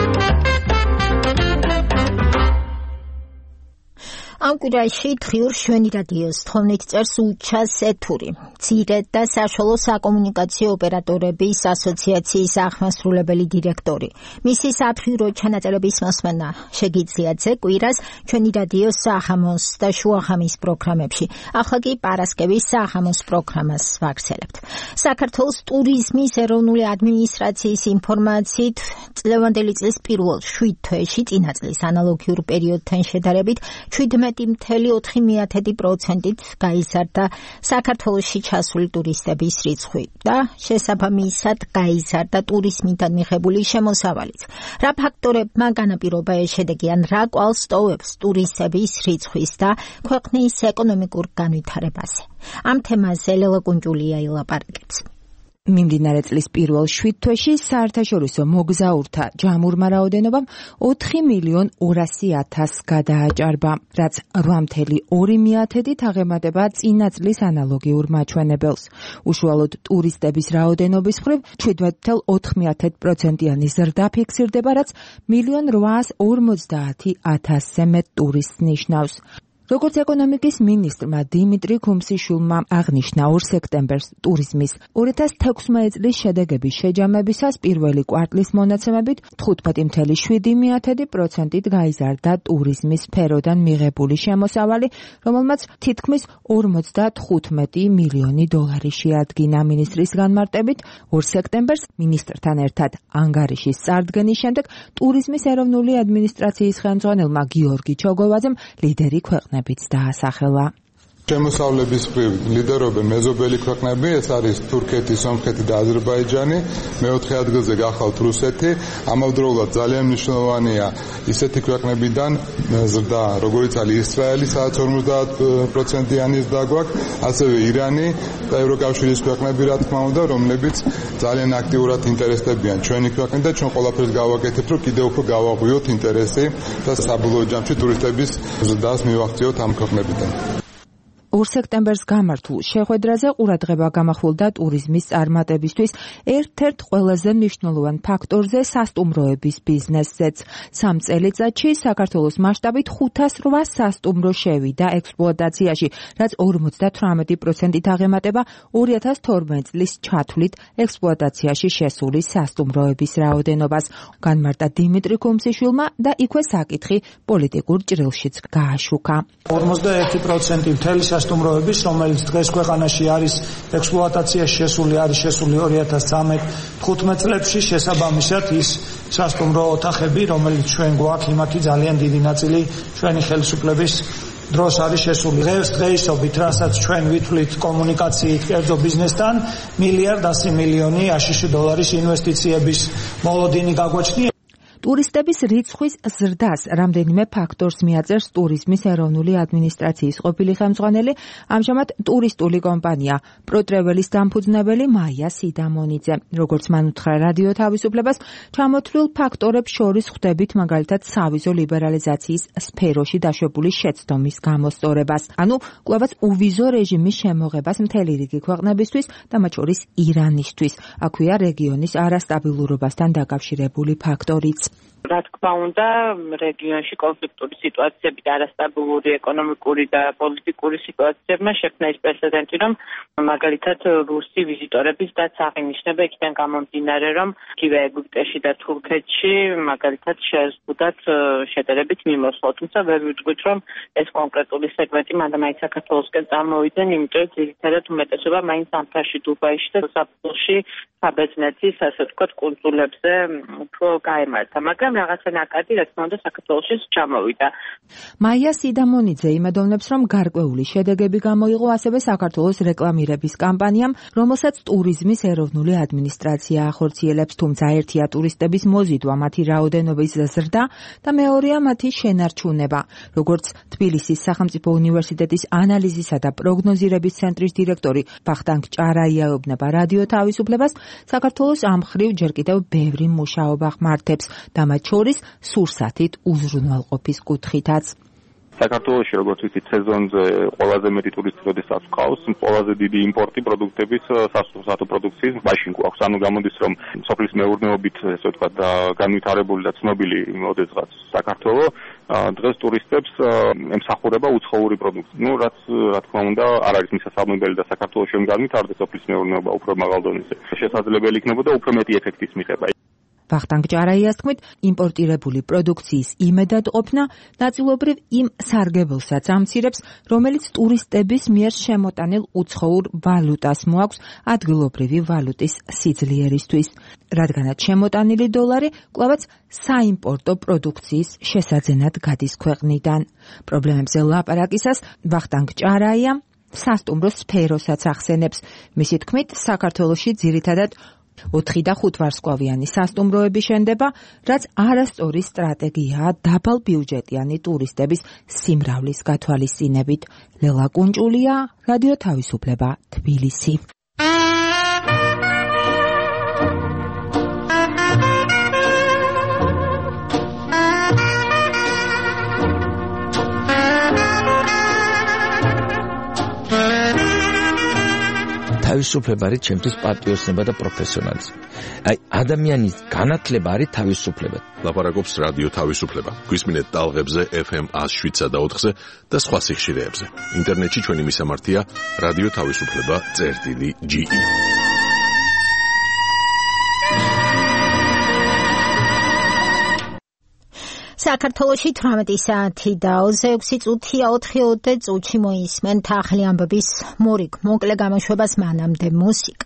ამ კვირაში დღიურ შვენი რადიოს თხოვნით წერს უჩა სეთური, მცირე და საშუალო საკომუნიკაციო ოპერატორების ასოციაციის აღმასრულებელი დირექტორი. მისი სათხიურო ჩანაწერების მოსმენა შეგიძლიათ ზე კვირას ჩვენი რადიოს საღამოს და შუაღამის პროგრამებში. ახლა კი პარასკევის საღამოს პროგრამას ვაგრძელებთ. საქართველოს ტურიზმის ეროვნული ადმინისტრაციის ინფორმაციით წლევანდელი წლის პირველ შვიდ თვეში წინა წლის ანალოგიურ პერიოდთან შედარებით შვიდმეტი მთელი ოთხი პროცენტით გაიზარდა საქართველოში ჩასული ტურისტების რიცხვი და შესაბამისად გაიზარდა ტურიზმიდან მიღებული შემოსავალიც. რა ფაქტორებმა განაპირობა ეს შედეგი ან რა კვალს ტოვებს ტურისტების რიცხვის და ქვეყნის ეკონომიკურ განვითარებაზე? ამ თემაზე ლელა კუნჯულია ილაპარაკებს. მიმდინარე წლის პირველ შვიდ თვეში საერთაშორისო მოგზაურთა ჯამურმა რაოდენობამ ოთხი მილიონ ორასი ათასს გადააჭარბა, რაც რვა წუთი ორი მიათედით აღემატება წინა წლის ანალოგიურ მაჩვენებელს. უშუალოდ ტურისტების რაოდენობის მხრივ შვიდმეტი ოთხი პროცენტიანი ზრდა ფიქსირდება, რაც მილიონ რვაას ორმოცდაათი ათასზე მეტ ტურისტს ნიშნავს. როგორც ეკონომიკის მინისტრმა დიმიტრი ქუმსიშვილმა აღნიშნა ორ სექტემბერს ტურიზმის ორი ათას თექვსმეტი წლის შედეგების შეჯამებისას პირველი კვარტლის მონაცემებით თხუთმეტი მილიონ შვიდი პროცენტით გაიზარდა ტურიზმის სფეროდან მიღებული შემოსავალი, რომელმაც თითქმის ორმოცდათხუთმეტი მილიონი დოლარი შეადგინა. მინისტრის განმარტებით ორ სექტემბერს მინისტრთან ერთად ანგარიშის წარდგენის შემდეგ ტურიზმის ეროვნული ადმინისტრაციის ხელმძღვანელმა გიორგი ჩოგოვაძემ ლიდერი ქვეყნები დაასახელა. შემოსავლების მხრივ ლიდერობენ მეზობელი ქვეყნები, ეს არის თურქეთი, სომხეთი და აზერბაიჯანი, მეოთხე ადგილზე გახავთ რუსეთი. ამავდროულად ძალიან მნიშვნელოვანია ისეთი ქვეყნებიდან ზრდა, როგორიც არის ისრაელი, სადაც ორმოცდაათ პროცენტიანი ზრდა გვაქვს, ასევე ირანი და ევროკავშირის ქვეყნები, რა თქმა უნდა, რომლებიც ძალიან აქტიურად ინტერესდებიან ჩვენი ქვეყნით და ჩვენ ყველაფერს გავაკეთებთ, რომ კიდევ უფრო გავაღვიოთ ინტერესი და საბოლოო ჯამში ტურისტების ზრდას მივახციოთ ამ ქვეყნებიდან. ორ სექტემბერს გამართულ შეხვედრაზე ყურადღება გამახვილდა ტურიზმის წარმატებისთვის ერთ-ერთ ყველაზე მნიშვნელოვან ფაქტორზე სასტუმროების ბიზნესზეც. სამ წელიწადში საქართველოს მასშტაბით ხუთას რვა სასტუმრო შევიდა ექსპლუატაციაში, რაც ორმოცდათვრამეტი პროცენტით აღემატება ორი ათას თორმეტი წლის ჩათვლით ექსპლუატაციაში შესული სასტუმროების რაოდენობას. განმარტა დიმიტრი ქუმსიშვილმა და იქვე საკითხი პოლიტიკურ ჭრილშიც გააშუქა. ორმოცდაერთი პროცენტი მთელი სასტუმროების, რომელიც დღეს ქვეყანაში არის ექსპლუატაციაში შესული, არის შესული ორი ათას თხუთმეტ წლებში, შესაბამისად ის სასტუმრო ოთახები, რომელიც ჩვენ გვაქვს, იმათი ძალიან დიდი ნაწილი ჩვენი ხელისუფლების დროს არის შესული. დღეს დღეისობით, რასაც ჩვენ ვითვლით კომუნიკაციით, კერძო ბიზნესთან, მილიარდ ასი მილიონი აშშ დოლარის ინვესტიციების მოლოდინი გაგვაჩნია. ტურისტების რიცხვის ზრდას რამდენიმე ფაქტორს მიაწერს ტურიზმის ეროვნული ადმინისტრაციის ყოფილი ხელმძღვანელი, ამჟამად ტურისტული კომპანია პროტრეველის დამფუძნებელი მაია სიდამონიძე. როგორც მან უთხრა რადიო თავისუფლებას, ჩამოთვლილ ფაქტორებს შორის ხვდებით მაგალითად სავიზო ლიბერალიზაციის სფეროში დაშვებული შეცდომის გამოსწორებას, ანუ კვლავაც უვიზო რეჟიმის შემოღებას მთელი რიგი ქვეყნებისთვის და მათ შორის ირანისთვის. აქვეა რეგიონის არასტაბილურობასთან დაკავშირებული ფაქტორიც. რა თქმა უნდა, რეგიონში კონფლიქტური სიტუაციები და არასტაბილური ეკონომიკური და პოლიტიკური სიტუაციებმა შექმნა ის პრეცედენტი, რომ მაგალითად რუსი ვიზიტორების დაც აღინიშნება იქიდან გამომდინარე, რომ იგივე ეგვიპტეში და თურქეთში მაგალითად შეზღუდათ შედარებით მიმოსვლა. თუმცა ვერ ვიტყვით, რომ ეს კონკრეტული სეგმენტი მანდ-მაინც საქართველოსკენ წარმოვიდნენ, იმიტომ რომ ძირითადად უმეტესობა მაინც ამთარში, დუბაიში და საფრთხეში საბერძნეთის, ასე ვთქვათ, კუნძულებზე უფრო გაემართა. მაგრამ რაღაცა ნაკადი, რა თქმა უნდა, საქართველოშიც ჩამოვიდა. მაია სიდამონიძე იმედოვნებს, რომ გარკვეული შედეგები გამოიღო ასევე საქართველოს რეკლამირების კამპანიამ, რომელსაც ტურიზმის ეროვნული ადმინისტრაცია ახორციელებს, თუმცა ერთია ტურისტების მოზიდვა, მათი რაოდენობის ზრდა და მეორეა მათი შენარჩუნება. როგორც თბილისის სახელმწიფო უნივერსიტეტის ანალიზისა და პროგნოზირების ცენტრის დირექტორი ვახტანგ ჭარაიაეუბნება რადიო თავისუფლებას, საქართველოს ამ მხრივ ჯერ კიდევ ბევრი მუშაობა ხმართებს და მათ შორის სურსათით უზრუნველყოფის კუთხითაც. საქართველოში როგორც ვიცით სეზონზე ყველაზე მეტი ტურისტი როდესაც ყავს, ყველაზე დიდი იმპორტი პროდუქტების სასურსათო პროდუქციის მაშინ გვაქვს. ანუ გამოდის რომ სოფლის მეურნეობით ესე ვთქვათ და განვითარებული და ცნობილი მოდესღაც საქართველოს დღეს ტურისტებს ემსახურება უცხოური პროდუქტი. Ну, რაც რა თქმა უნდა არ არის მისასალმებელი და საქართველოს რომ განვითარდეს სოფლის მეურნეობა უფრო მაღალ დონეზე. შესაძლებელი იქნებოდა უფრო მეტი ეფექტის მიღება. ვახტანგ ჭარაიას თქმით, იმპორტირებული პროდუქციის იმედად ყოფნა ნაწილობრივ იმ სარგებელსაც ამცირებს, რომელიც ტურისტების მიერ შემოტანილ უცხოურ ვალუტას მოაქვს ადგილობრივი ვალუტის სიძლიერისთვის, რადგანაც შემოტანილი დოლარი კვლავაც საიმპორტო პროდუქციის შესაძენად გადის ქვეყნიდან. პრობლემებზე ლაპარაკისას ვახტანგ ჭარაია სასტუმრო სფეროსაც ახსენებს. მისი თქმით, საქართველოში ძირითადად ოთხი და ხუთ ვარსკვლავიანი სასტუმროები შენდება, რაც არასწორი სტრატეგიაა დაბალ ბიუჯეტიანი ტურისტების სიმრავლის გათვალისწინებით. ლელა კუნჭულია, რადიო თავისუფლება, თბილისი. თავისუფლება არის ჩემთვის პატრიოტიზმი და პროფესიონალიზმი. აი ადამიანის განათლება არის თავისუფლება. ლაპარაკობს რადიო თავისუფლება. გვისმინეთ ტალღებზე ეფ ემ one oh seven და ოთხზე და სხვა სიხშირეებზე. ინტერნეტში ჩვენი მისამართია რადიო თავისუფლება წერტილი ჯი ი. საქართველოში თვრამეტი საათი და ოცდაექვსი წუთია ოთხიოდე წუთში მოისმენთ ახალი ამბების მორიგ მოკლე გამოშვებას მანამდე მუსიკა.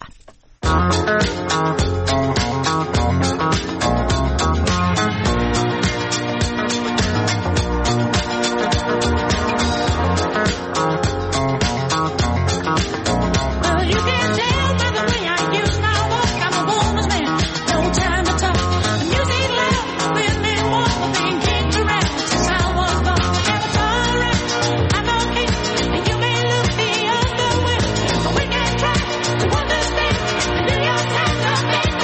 We'll be right back.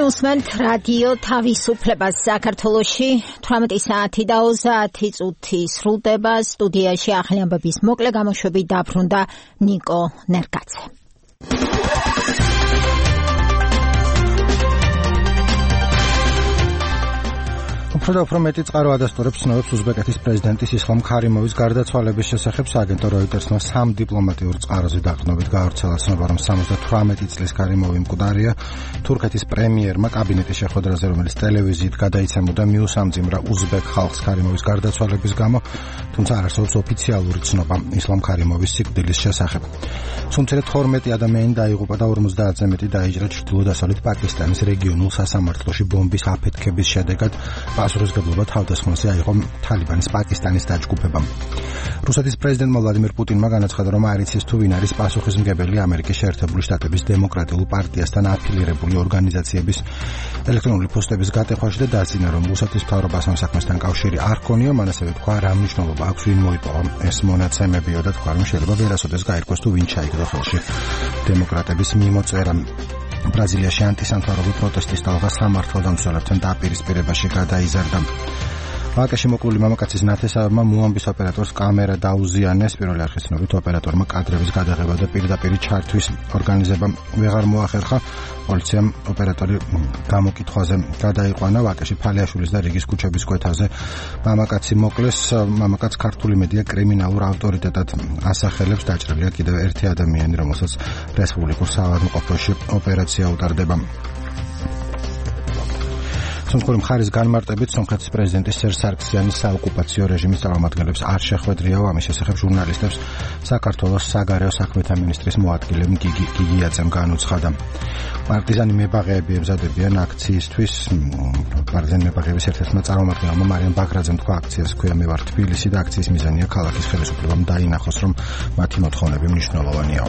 უსმენთ რადიო თავისუფლებას საქართველოში თვრამეტი საათი და ოცდაათი წუთი სრულდება სტუდიაში ახალი ამბების მოკლე გამოშვებით დაბრუნდა ნიკო ნერგაძე. უფრო უფრო მეტი წყარო ადასტურებს ცნობებს უზბეკეთის პრეზიდენტის ისლამ ქარიმოვის გარდაცვალების შესახებ სააგენტო როიტერსმა სამ დიპლომატიურ წყაროზე დაყრდნობით გაავრცელა ცნობა, რომ სამოცდათვრამეტი წლის ქარიმოვი მკვდარია. თურქეთის პრემიერმა კაბინეტის შეხვედრაზე, რომელიც ტელევიზიით გადაიცემოდა, მიუსამძიმრა უზბეკ ხალხს ქარიმოვის გარდაცვალების გამო, თუმცა არ არსებობს ოფიციალური ცნობა ისლამ ქარიმოვის სიკვდილის შესახებ. თუმცა თორმეტი ადამიანი დაიღუპა და ორმოცდაათზე მეტი დაიჭრა ჩრდილო-დასავლეთ პაკისტანის რეგიონულ სასამართლოში ბომბის აფეთქების შედეგად. პასუხისმგებლობა თავდასხმაზე აიღო თალიბანის პაკისტანის დაჯგუფებამ. რუსეთის პრეზიდენტმა ვლადიმირ პუტინმა განაცხადა, რომ არ იცის თუ ვინ არის პასუხისმგებელი ამერიკის შეერთებული შტატების დემოკრატიულ პარტიასთან აფილირებული ორგანიზაციების ელექტრონული პოსტების გატეხვაში და დაძინა, რომ რუსეთის მთავრობას ამ საქმესთან კავშირი არ ჰქონია. მან ასევე თქვა, რა მნიშვნელობა აქვს ვინ მოიპოვა ეს მონაცემებიო და თქვა, რომ შეიძლება ვერასოდეს გაირკვეს თუ ვინ ჩაიგდო ხელში დემოკრატების მიმოწერა. ბრაზილიაში ანტისამთავრობო პროტესტის ტალღა სამართალდამცველებთან დაპირისპირებაში გადაიზარდა. ვაკეში მოკლული მამაკაცის ნათესავებმა მოამბის ოპერატორს კამერა დაუზიანეს. პირველი არხის ცნობით ოპერატორმა კადრების გადაღება და პირდაპირ ჩართვის ორგანიზება ვეღარ მოახერხა. პოლიციამ ოპერატორი გამოკითხვაზე გადაიყვანა. ვაკეში ფალიაშვილის და რიგის ქუჩების კვეთაზე მამაკაცი მოკლეს. მამაკაცს ქართული მედია კრიმინალურ ავტორიტეტად ასახელებს. დაჭრილია კიდევ ერთი ადამიანი, რომელსაც რესპუბლიკურ საავადმყოფოში ოპერაცია უტარდება. სომხური მხარის განმარტებით სომხეთის პრეზიდენტის სერჟ სარქსიანის საოკუპაციო რეჟიმის წარმომადგენლებს არ შეხვედრიაო. ამის შესახებ ჟურნალისტებს საქართველოს საგარეო საქმეთა მინისტრის მოადგილე გიგი გიგიაძემ განუცხადა. პარტიზანი მებაღეები ემზადებიან აქციისთვის. პარტიზანი მებაღეების ერთ-ერთმა წარმომადგენელმა მარიამ ბაგრაძემ თქვა, აქციას ქვია მე ვარ თბილისი და აქციის მიზანია ქალაქის ხელისუფლებამ დაინახოს, რომ მათი მოთხოვნები მნიშვნელოვანია.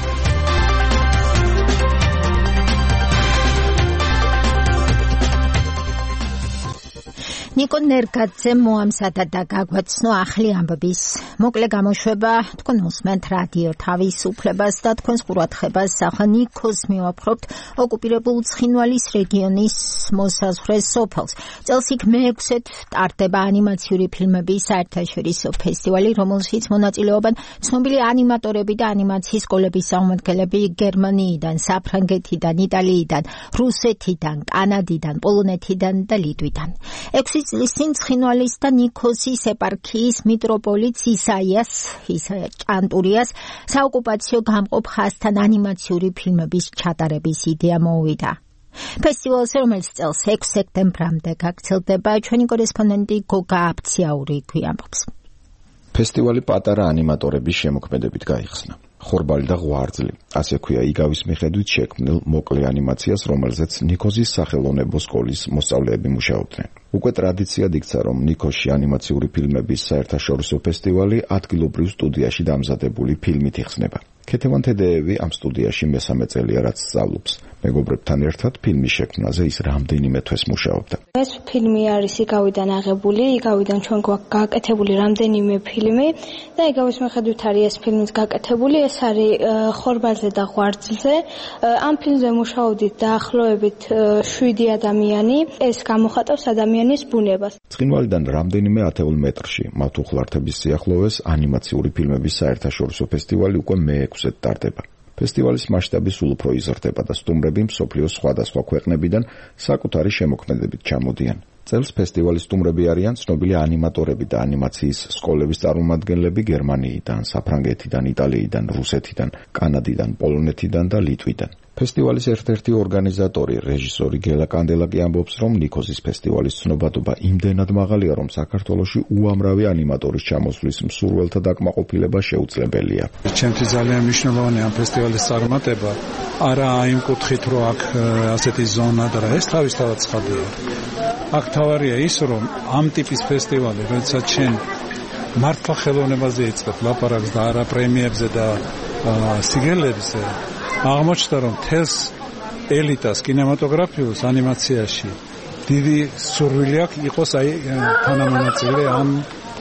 ნიკო ნერგაძე მოამზადა და გაგვაცნო ახალი ამბების მოკლე გამოშვება. თქვენ უსმენთ რადიო თავისუფლებას და თქვენს ყურადღებას ახლა ნიკოს მივაფრობთ ოკუპირებულ ცხინვალის რეგიონის მოსაზღვრე სოფელს. წელს იქ მეექვსედ ტარდება ანიმაციური ფილმების საერთაშორისო ფესტივალი, რომელშიც მონაწილეობენ ცნობილი ანიმატორები და ანიმაციის სკოლების წარმომადგენლები გერმანიიდან, საფრანგეთიდან, იტალიიდან, რუსეთიდან, კანადიდან, პოლონეთიდან და ლიტვიდან. ექვსი წლის წინ ცხინვალის და ნიქოზის ეპარქიის მიტროპოლიტს ისაიას ისაია ჭანტურიას საოკუპაციო გამყოფ ხაზთან ანიმაციური ფილმების ჩატარების იდეა მოუვიდა. ფესტივალზე, რომელიც წელს ექვსი სექტემბრამდე გაგრძელდება, ჩვენი კორესპონდენტი გოგა აფციაური გვიამბობს. ფესტივალი პატარა ანიმატორების შემოქმედებით გაიხსნა. ხორბალი და ღვარძლი, ასე ქვია იგავის მიხედვით შექმნილ მოკლე ანიმაციას, რომელზეც ნიქოზის სახელოვნებო სკოლის მოსწავლეები მუშაობდნენ. უკვე ტრადიციად იქცა, რომ ნიქოზში ანიმაციური ფილმების საერთაშორისო ფესტივალი ადგილობრივ სტუდიაში დამზადებული ფილმით იხსნება. ქეთევან თედეევი ამ სტუდიაში მესამე წელია რაც სწავლობს. მეგობრებთან ერთად ფილმის შექმნაზე ის რამდენიმე თვეს მუშაობდა. ეს ფილმი არის იგავიდან აღებული, იგავიდან ჩვენ გვაქვს გაკეთებული რამდენიმე ფილმი და იგავის მიხედვით არის ეს ფილმიც გაკეთებული. ეს არის ხორბალზე და ღვარძლზე. ამ ფილმზე მუშაობდით დაახლოებით შვიდი ადამიანი. ეს გამოხატავს ადამიანის ბუნებას. ცხინვალიდან რამდენიმე ათეულ მეტრში მათ უხლართების სიახლოვეს ანიმაციური ფილმების საერთაშორისო ფესტივალი უკვე მეექვსედ ტარდება. ფესტივალის მასშტაბი სულ უფრო იზრდება და სტუმრები მსოფლიოს სხვადასხვა ქვეყნებიდან საკუთარი შემოქმედებით ჩამოდიან. წელს ფესტივალის სტუმრები არიან ცნობილი ანიმატორები და ანიმაციის სკოლების წარმომადგენლები გერმანიიდან, საფრანგეთიდან, იტალიიდან, რუსეთიდან, კანადიდან, პოლონეთიდან და ლიტვიდან. ფესტივალის ერთ-ერთი ორგანიზატორი, რეჟისორი გელა კანდელაკი ამბობს, რომ ნიქოზის ფესტივალის ცნობადობა იმდენად მაღალია, რომ საქართველოში უამრავი ანიმატორის ჩამოსვლის მსურველთა დაკმაყოფილება შეუძლებელია. ჩემთვის ძალიან მნიშვნელოვანია ამ ფესტივალის წარმატება, არა იმ კუთხით, რომ აქ ასეთი ზონა და რა, ეს თავისთავად ცხადია. აქ თავარია ის, რომ ამ ტიპის ფესტივალი, როდესაც შენ მართლა ხელოვნებაზე იწყებ ლაპარაკს და არა პრემიებზე და სიგელებზე, აღმოჩნდა, რომ თელს ელიტას კინემატოგრაფიულს ანიმაციაში დიდი სურვილი აქვს იყოს აი თანამონაწილე ამ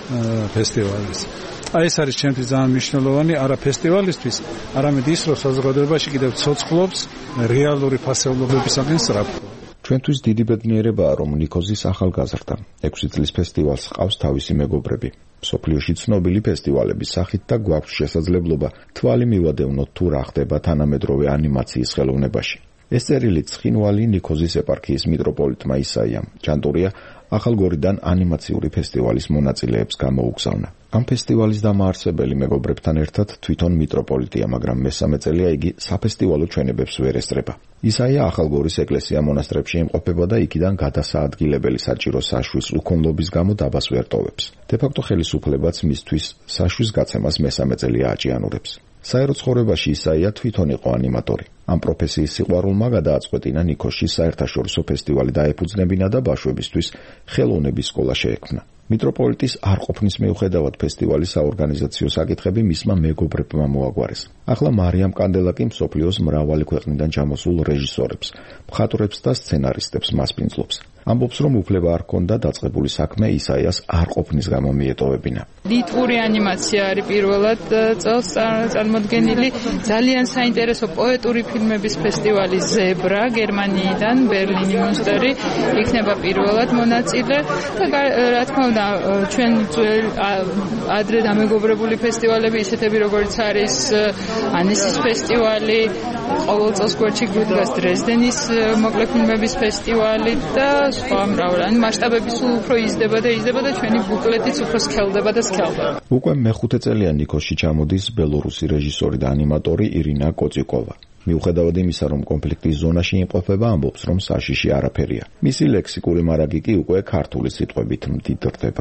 ფესტივალის. აი ეს არის ჩემთვის ძალიან მნიშვნელოვანი არა ფესტივალისთვის, არამედ ის, რომ საზოგადოებაში კიდევ ცოცხლობს რეალური ფასეულობებისაგან სწრაფვა. ჩვენთვის დიდი ბედნიერებაა, რომ ნიქოზის ახალგაზრდა ექვსი წლის ფესტივალს ყავს თავისი მეგობრები. მსოფლიოში ცნობილი ფესტივალების სახით და გვაქვს შესაძლებლობა თვალი მივადევნოთ თუ რა ხდება თანამედროვე ანიმაციის ხელოვნებაში. ეს წერილი ცხინვალი ნიქოზის ეპარქიის მიტროპოლიტმა ისაიამ ჭანტურია ახალგორიდან ანიმაციური ფესტივალის მონაწილეებს გამოუგზავნა. ამ ფესტივალის დამაარსებელი მეგობრებთან ერთად თვითონ მიტროპოლიტია, მაგრამ მესამე წელია იგი საფესტივალო ჩვენებებს ვერ ესწრება. ისაია ახალგორის ეკლესია მონასტრებში იმყოფება და იქიდან გადასაადგილებელი საჭირო საშვის უქონლობის გამო დაბას ვერ ტოვებს. დე-ფაქტო ხელისუფლებაც მისთვის საშვის გაცემას მესამე წელია აჭიანურებს. საერო ცხოვრებაში ისაია თვითონ იყო ანიმატორი. ამ პროფესიის სიყვარულმა გადააწყვეტინა ნიქოზში საერთაშორისო ფესტივალი დაეფუძნებინა და ბავშვებისთვის ხელოვნების სკოლა შეექმნა. მიტროპოლიტის არყოფნის მიუხედავად ფესტივალის საორგანიზაციო საკითხები მისმა მეგობრებმა მოაგვარეს. ახლა მარიამ კანდელაკი მსოფლიოს მრავალი ქვეყნიდან ჩამოსულ რეჟისორებს, მხატვრებს და სცენარისტებს მასპინძლობს. ამბობს, რომ უფლება არ ჰქონდა დაწყებული საქმე ისაიას არყოფნის გამო მიეტოვებინა. ლიტვური ანიმაცია არის პირველად წელს წარმოდგენილი. ძალიან საინტერესო პოეტური ფილმების ფესტივალი ზებრა გერმანიიდან, ბერლინი, მუნსტერი იქნება პირველად მონაწილე და რა თქმა უნდა ჩვენ ადრე დამეგობრებული ფესტივალები ისეთები როგორც არის ანესის ფესტივალი, ყოველ წელს გვერდში გვიდგას დრეზდენის მოკლე ფილმების ფესტივალი და სხვა მრავალი. ან მასშტაბები სულ უფრო იზრდება და იზრდება და ჩვენი ბუკლეტიც უფრო სქელდება და სქელდება. უკვე მეხუთე წელია ნიქოზში ჩამოდის ბელორუსი რეჟისორი და ანიმატორი ირინა კოციკოვა. მიუხედავად იმისა, რომ კონფლიქტის ზონაში იმყოფება, ამბობს, რომ საშიში არაფერია. მისი ლექსიკური მარაგი კი უკვე ქართული სიტყვებით მდიდრდება.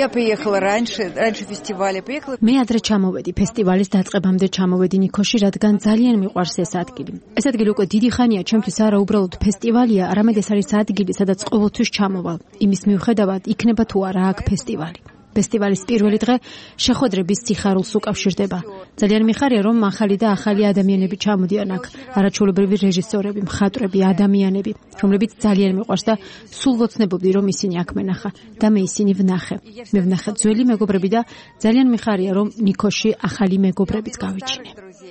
მე ადრე ჩამოვედი ფესტივალის დაწყებამდე ჩამოვედი ნიქოზში, რადგან ძალიან მიყვარს ეს ადგილი. ეს ადგილი უკვე დიდი ხანია ჩემთვის არა უბრალოდ ფესტივალია, არამედ ეს არის ადგილი, სადაც ყოველთვის ჩამოვალ. იმის მიუხედავად იქნება თუ არა აქ ფესტივალი. ფესტივალის პირველი დღე შეხვედრების სიხარულს უკავშირდება. ძალიან მიხარია, რომ ახალი და ახალი ადამიანები ჩამოდიან აქ, არაჩვეულებრივი რეჟისორები, მხატვრები, ადამიანები, რომლებიც ძალიან მიყვარს და სულ ვოცნებობდი, რომ ისინი აქ მენახა და მე ისინი ვნახე. მე ვნახე ძველი მეგობრები და ძალიან მიხარია, რომ ნიქოზში ახალი მეგობრებიც გავიჩინე.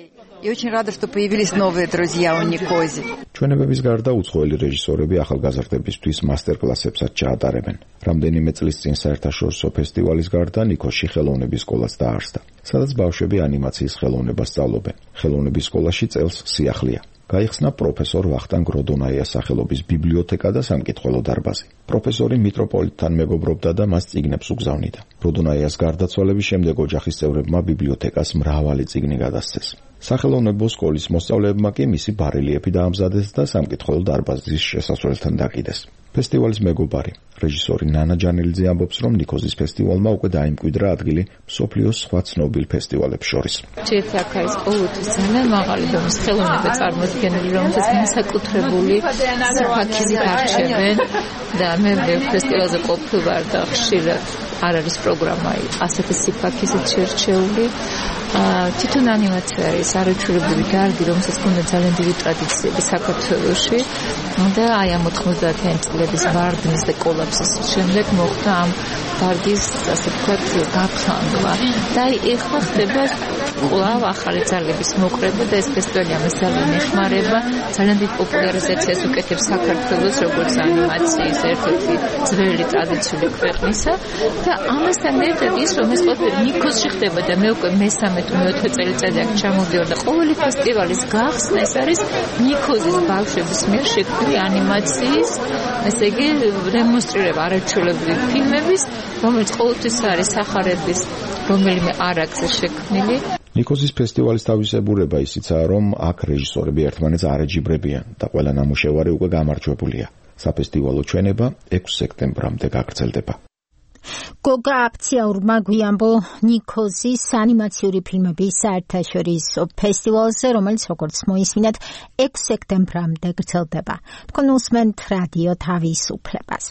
Я очень рада, что появились новые друзья у Никози. ჩვენებების გარდა უცხოელი რეჟისორები ახალგაზრდებისთვის მასტერკლასებსაც ჩაატარებენ. რამდენიმე წლის წინ საერთაშორისო ფესტივალის გარდა ნიქოზში ხელოვნების სკოლაც დაარსდა, სადაც ბავშვები ანიმაციის ხელოვნებას სწავლობენ. ხელოვნების სკოლაში წელს სიახლეა. გაიხსნა პროფესორ ვახტანგ როდონაიას სახელობის ბიბლიოთეკა და სამკითხველო დარბაზი. პროფესორი მიტროპოლიტთან მეგობრობდა და მას წიგნებს უგზავნიდა. როდონაიას გარდაცვალების შემდეგ ოჯახის წევრებმა ბიბლიოთეკას მრავალი წიგნი გადასცეს. სახელოვნებო სკოლის მოსწავლეებმა კი მისი ბარელიეფი დაამზადეს და სამკითხველო დარბაზის შესასვლელთან დაკიდეს. ფესტივალის მეგობარი, რეჟისორი ნანა ჯანელიძე ამბობს, რომ ნიქოზის ფესტივალმა უკვე დაიმკვიდრა ადგილი მსოფლიოს სხვა ცნობილ ფესტივალებს შორის. ერთ აქ არის ყოველთვის ძალიან მაღალი დონის ხელოვნება წარმოდგენილი, რომელსაც განსაკუთრებული საფაქიზით არჩევენ და მე ფესტივალზე ყოფილვარ და ხშირად არ არის პროგრამა ასეთი საფაქიზით შერჩეული. თვითონ ანიმაცია არის არაჩვეულებრივი დარგი, რომელსაც ჰქონდა ძალიან დიდი ტრადიციები საქართველოში და აი ამ ოთხმოცდაათიანი წლების ვარდნის და კოლაფსის შემდეგ მოხდა ამ დარგის, ასე ვთქვათ, გაფრანგვა. და აი ეხლა ხდება კვლავ ახალი ძალების მოკრება და ეს ფესტივალი ამას ძალიან ეხმარება, ძალიან დიდ პოპულარიზაციას უკეთებს საქართველოს როგორც ანიმაციის ერთ-ერთი ძველი ტრადიციული ქვეყნისა და ამასთან ერთად ის რომ ეს ყველაფერი ნიქოზში ხდება და მე უკვე მესამე თუ მეოთხე წელიწადი აქ ჩამოვდიოდი და ყოველი ფესტივალის გახსნა ეს არის ნიქოზის ბავშვების მიერ შექმნილი ანიმაციის, ესე იგი დემონსტრირება არაჩვეულებრივი ფილმების, რომელიც ყოველთვის არის სახარების რომელიმე არაქსე შექმნილი. ნიქოზის ფესტივალის თავისებურება ისიცაა, რომ აქ რეჟისორები ერთმანეთს არ ეჯიბრებიან და ყველა ნამუშევარი უკვე გამარჯვებულია. საფესტივალო ჩვენება ექვსი სექტემბრამდე გაგრძელდება. გოგა აფციაურმა გვიამბო ნიქოზის ანიმაციური ფილმების საერთაშორისო ფესტივალზე, რომელიც როგორც მოისმინეთ ექვსი სექტემბრამდე გრძელდება. თქვენ უსმენთ რადიო თავისუფლებას.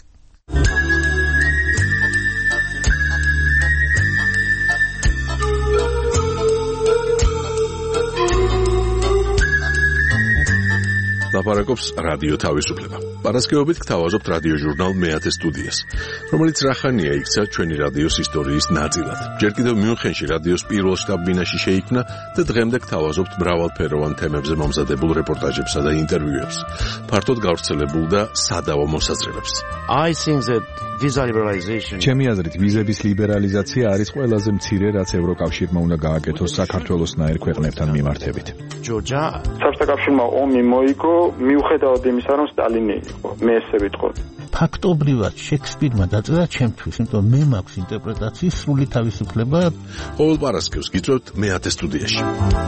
ლაპარაკობს რადიო თავისუფლება. პარასკევობით გთავაზობთ რადიო ჟურნალ მეათე სტუდიას, რომელიც რახანია იქცა ჩვენი რადიოს ისტორიის ნაწილად. ჯერ კიდევ მიუნხენში რადიოს პირველ შტაბ-ბინაში შეიქმნა და დღემდე გთავაზობთ მრავალფეროვან თემებზე მომზადებულ რეპორტაჟებსა და ინტერვიუებს. ფართოდ გავრცელებულ და სადავო მოსაზრებებს. I think that visa liberalization ჩემი აზრით ვიზების ლიბერალიზაცია არის ყველაზე მცირე, რაც ევროკავშირმა უნდა გააკეთოს საქართველოსნაირ ქვეყნებთან მიმართებით. ჯორჯა საბჭოთა ომი მოიგო მიუხედავად იმისა, რომ სტალინი იყო. მე ესე ვიტყოდი. ფაქტობრივად შექსპირმა დაწერა ჩემთვის, იმიტომ მე მაქვს ინტერპრეტაციის სრული თავისუფლება. ყოველ პარასკევს გიწევთ მეათე სტუდიაში.